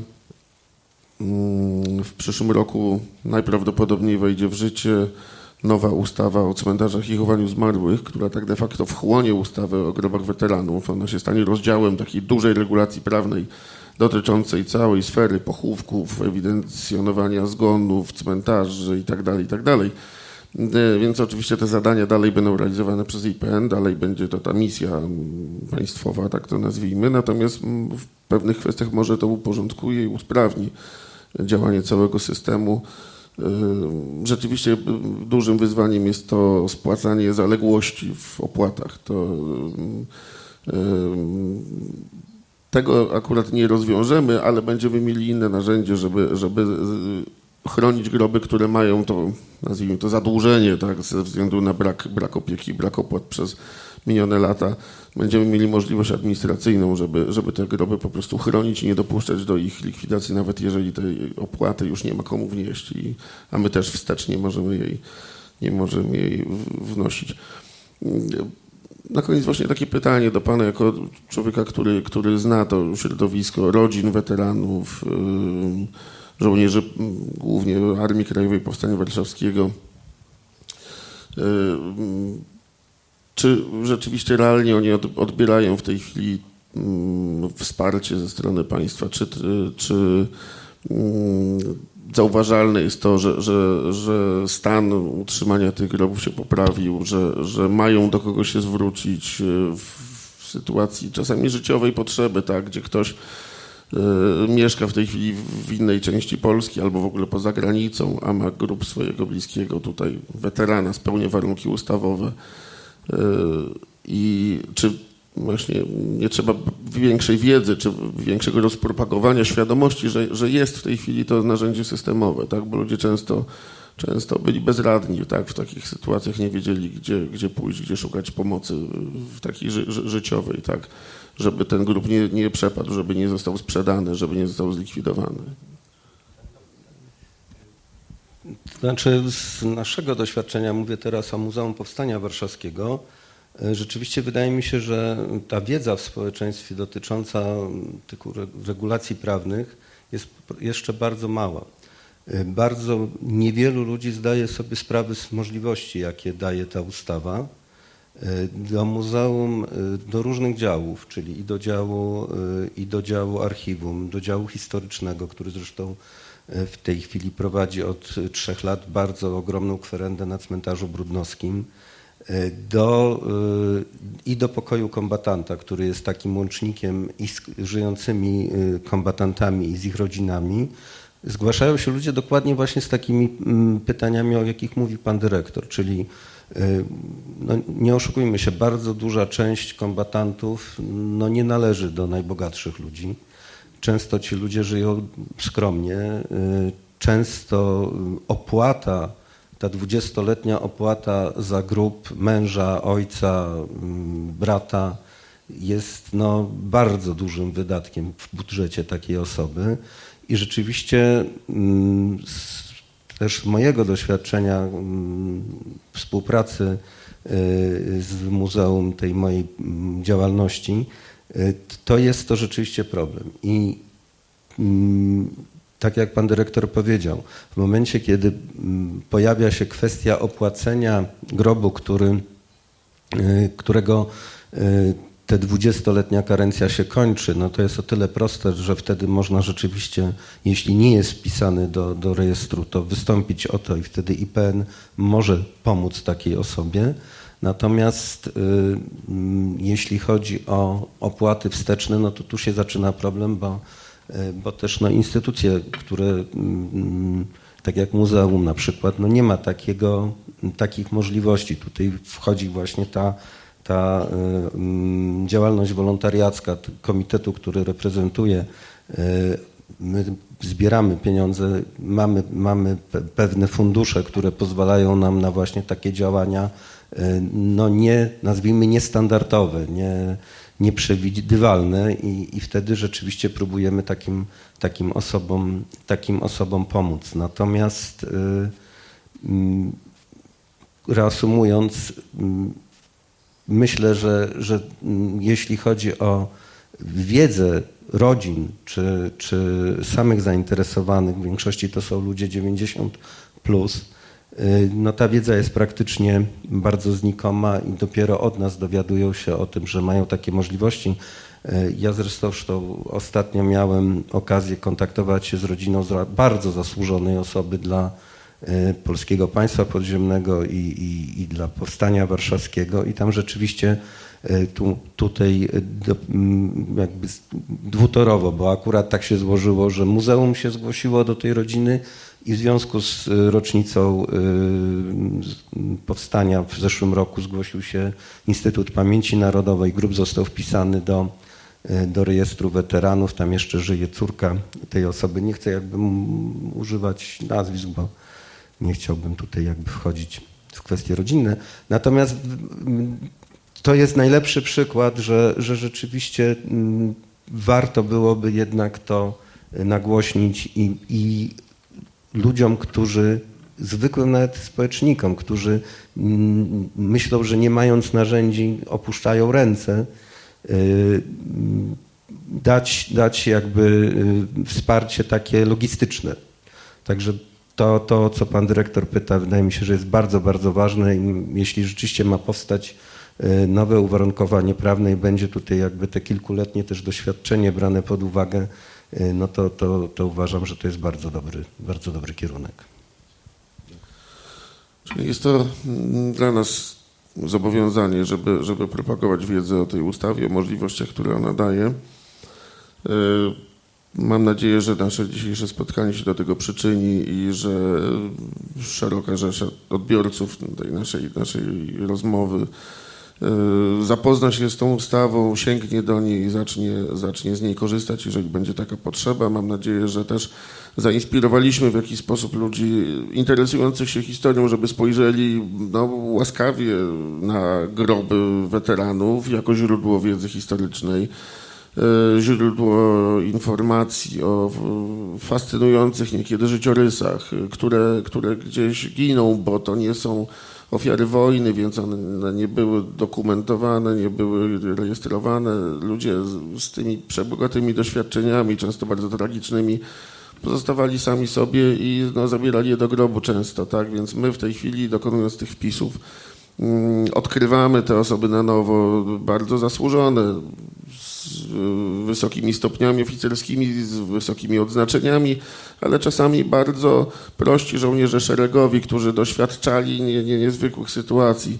w przyszłym roku najprawdopodobniej wejdzie w życie nowa ustawa o cmentarzach i chowaniu zmarłych, która tak de facto wchłonie ustawę o grobach weteranów. Ona się stanie rozdziałem takiej dużej regulacji prawnej dotyczącej całej sfery pochówków, ewidencjonowania zgonów, cmentarzy itd., itd. Więc oczywiście te zadania dalej będą realizowane przez I P N, dalej będzie to ta misja państwowa, tak to nazwijmy, natomiast w pewnych kwestiach może to uporządkuje i usprawni działanie całego systemu. Rzeczywiście dużym wyzwaniem jest to spłacanie zaległości w opłatach. To, tego akurat nie rozwiążemy, ale będziemy mieli inne narzędzie, żeby, żeby chronić groby, które mają to, nazwijmy to, zadłużenie, tak, ze względu na brak, brak opieki, brak opłat przez minione lata. Będziemy mieli możliwość administracyjną, żeby, żeby te groby po prostu chronić i nie dopuszczać do ich likwidacji, nawet jeżeli tej opłaty już nie ma komu wnieść, i, a my też wstecznie możemy jej, nie możemy jej wnosić. Na koniec właśnie takie pytanie do pana, jako człowieka, który, który zna to środowisko rodzin weteranów, yy, żołnierzy głównie Armii Krajowej Powstania Warszawskiego. Yy, Czy rzeczywiście realnie oni odbierają w tej chwili wsparcie ze strony państwa? Czy, czy zauważalne jest to, że, że, że stan utrzymania tych grobów się poprawił, że, że mają do kogo się zwrócić w, w sytuacji czasami życiowej potrzeby, tak, gdzie ktoś y, mieszka w tej chwili w innej części Polski albo w ogóle poza granicą, a ma grób swojego bliskiego tutaj, weterana, spełnia warunki ustawowe. Y, I czy właśnie nie trzeba większej wiedzy, czy większego rozpropagowania świadomości, że, że jest w tej chwili to narzędzie systemowe, tak? Bo ludzie często, często byli bezradni, tak? W takich sytuacjach nie wiedzieli, gdzie, gdzie pójść, gdzie szukać pomocy w takiej ży, ży, życiowej, tak? Żeby ten grób nie, nie przepadł, żeby nie został sprzedany, żeby nie został zlikwidowany. To znaczy z naszego doświadczenia, mówię teraz o Muzeum Powstania Warszawskiego, rzeczywiście wydaje mi się, że ta wiedza w społeczeństwie dotycząca tych regulacji prawnych jest jeszcze bardzo mała. Bardzo niewielu ludzi zdaje sobie sprawę z możliwości, jakie daje ta ustawa. Do muzeum, do różnych działów, czyli i do działu, i do działu archiwum, do działu historycznego, który zresztą w tej chwili prowadzi od trzech lat bardzo ogromną kwerendę na cmentarzu brudnowskim, do, i do pokoju kombatanta, który jest takim łącznikiem i z żyjącymi kombatantami i z ich rodzinami. Zgłaszają się ludzie dokładnie właśnie z takimi pytaniami, o jakich mówi pan dyrektor, czyli no, nie oszukujmy się, bardzo duża część kombatantów no, nie należy do najbogatszych ludzi. Często ci ludzie żyją skromnie, często opłata, ta dwudziestoletnia opłata za grób męża, ojca, brata jest no, bardzo dużym wydatkiem w budżecie takiej osoby i rzeczywiście z, też z mojego doświadczenia współpracy z muzeum, tej mojej działalności, to jest to rzeczywiście problem. I tak jak pan dyrektor powiedział, w momencie, kiedy pojawia się kwestia opłacenia grobu, który, którego ta dwudziestoletnia karencja się kończy, no to jest o tyle proste, że wtedy można rzeczywiście, jeśli nie jest wpisany do, do rejestru, to wystąpić o to i wtedy I P N może pomóc takiej osobie. Natomiast y, y, jeśli chodzi o opłaty wsteczne, no to tu się zaczyna problem, bo, y, bo też no, instytucje, które y, y, tak jak muzeum na przykład, no nie ma takiego, takich możliwości. Tutaj wchodzi właśnie ta, ta y, y, działalność wolontariacka komitetu, który reprezentuję. Y, my zbieramy pieniądze, mamy, mamy pewne fundusze, które pozwalają nam na właśnie takie działania, no nie, nazwijmy niestandardowe, nie, nieprzewidywalne i, i wtedy rzeczywiście próbujemy takim, takim, osobom, takim osobom pomóc. Natomiast y, y, reasumując, y, myślę, że, że y, jeśli chodzi o wiedzę rodzin czy, czy samych zainteresowanych, w większości to są ludzie dziewięćdziesiąt plus, no ta wiedza jest praktycznie bardzo znikoma i dopiero od nas dowiadują się o tym, że mają takie możliwości. Ja zresztą ostatnio miałem okazję kontaktować się z rodziną bardzo zasłużonej osoby dla polskiego państwa podziemnego i, i, i dla powstania warszawskiego i tam rzeczywiście tu, tutaj do, jakby dwutorowo, bo akurat tak się złożyło, że muzeum się zgłosiło do tej rodziny i w związku z rocznicą powstania w zeszłym roku zgłosił się Instytut Pamięci Narodowej. Grób został wpisany do, do rejestru weteranów. Tam jeszcze żyje córka tej osoby. Nie chcę jakby używać nazwisk, bo nie chciałbym tutaj jakby wchodzić w kwestie rodzinne. Natomiast to jest najlepszy przykład, że, że rzeczywiście warto byłoby jednak to nagłośnić i, i ludziom, którzy, zwykłym nawet społecznikom, którzy myślą, że nie mając narzędzi opuszczają ręce, dać, dać jakby wsparcie takie logistyczne. Także to, to, co pan dyrektor pyta, wydaje mi się, że jest bardzo, bardzo ważne i jeśli rzeczywiście ma powstać nowe uwarunkowanie prawne i będzie tutaj jakby te kilkuletnie też doświadczenie brane pod uwagę, no to, to, to uważam, że to jest bardzo dobry, bardzo dobry kierunek. Czyli jest to dla nas zobowiązanie, żeby, żeby propagować wiedzę o tej ustawie, o możliwościach, które ona daje. Mam nadzieję, że nasze dzisiejsze spotkanie się do tego przyczyni i że szeroka rzesza odbiorców tej naszej, naszej rozmowy zapozna się z tą ustawą, sięgnie do niej i zacznie, zacznie z niej korzystać, jeżeli będzie taka potrzeba. Mam nadzieję, że też zainspirowaliśmy w jakiś sposób ludzi interesujących się historią, żeby spojrzeli no, łaskawie na groby weteranów jako źródło wiedzy historycznej, źródło informacji o fascynujących niekiedy życiorysach, które, które gdzieś giną, bo to nie są ofiary wojny, więc one nie były dokumentowane, nie były rejestrowane. Ludzie z, z tymi przebogatymi doświadczeniami, często bardzo tragicznymi, pozostawali sami sobie i no, zabierali je do grobu często, tak? Więc my w tej chwili, dokonując tych wpisów, mm, odkrywamy te osoby na nowo, bardzo zasłużone, z wysokimi stopniami oficerskimi, z wysokimi odznaczeniami, ale czasami bardzo prości żołnierze szeregowi, którzy doświadczali nie, nie, niezwykłych sytuacji.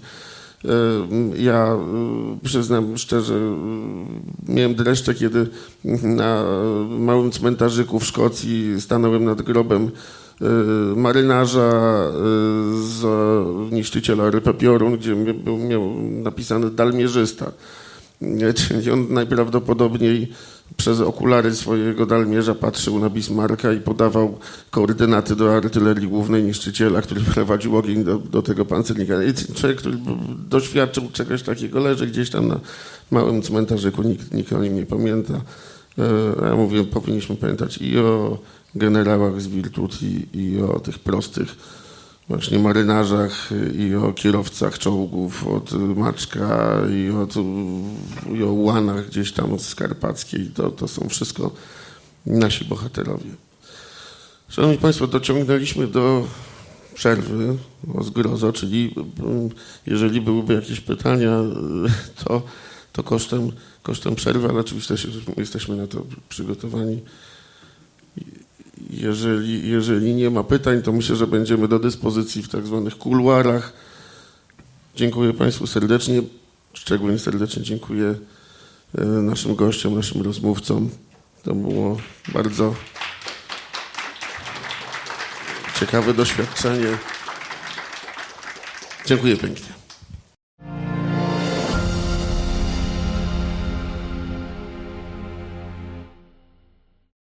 Ja przyznam szczerze, miałem dreszcze, kiedy na małym cmentarzyku w Szkocji stanąłem nad grobem marynarza z niszczyciela Rypę Piorun, gdzie był, miał napisany dalmierzysta. Czyli on najprawdopodobniej przez okulary swojego dalmierza patrzył na Bismarcka i podawał koordynaty do artylerii głównej niszczyciela, który prowadził ogień do, do tego pancernika. I człowiek, który doświadczył czegoś takiego, leży gdzieś tam na małym cmentarzyku, nikt, nikt o nim nie pamięta. Ja mówię, powinniśmy pamiętać i o generałach z Virtuti, i o tych prostych właśnie marynarzach, i o kierowcach czołgów od Maczka, i o, i o ułanach gdzieś tam z Karpackiej. To, to są wszystko nasi bohaterowie. Szanowni Państwo, dociągnęliśmy do przerwy o zgrozo, czyli jeżeli byłyby jakieś pytania, to, to kosztem, kosztem przerwy, ale oczywiście jesteśmy na to przygotowani. Jeżeli, jeżeli nie ma pytań, to myślę, że będziemy do dyspozycji w tak zwanych kuluarach. Dziękuję Państwu serdecznie. Szczególnie serdecznie dziękuję naszym gościom, naszym rozmówcom. To było bardzo ciekawe doświadczenie. Dziękuję pięknie.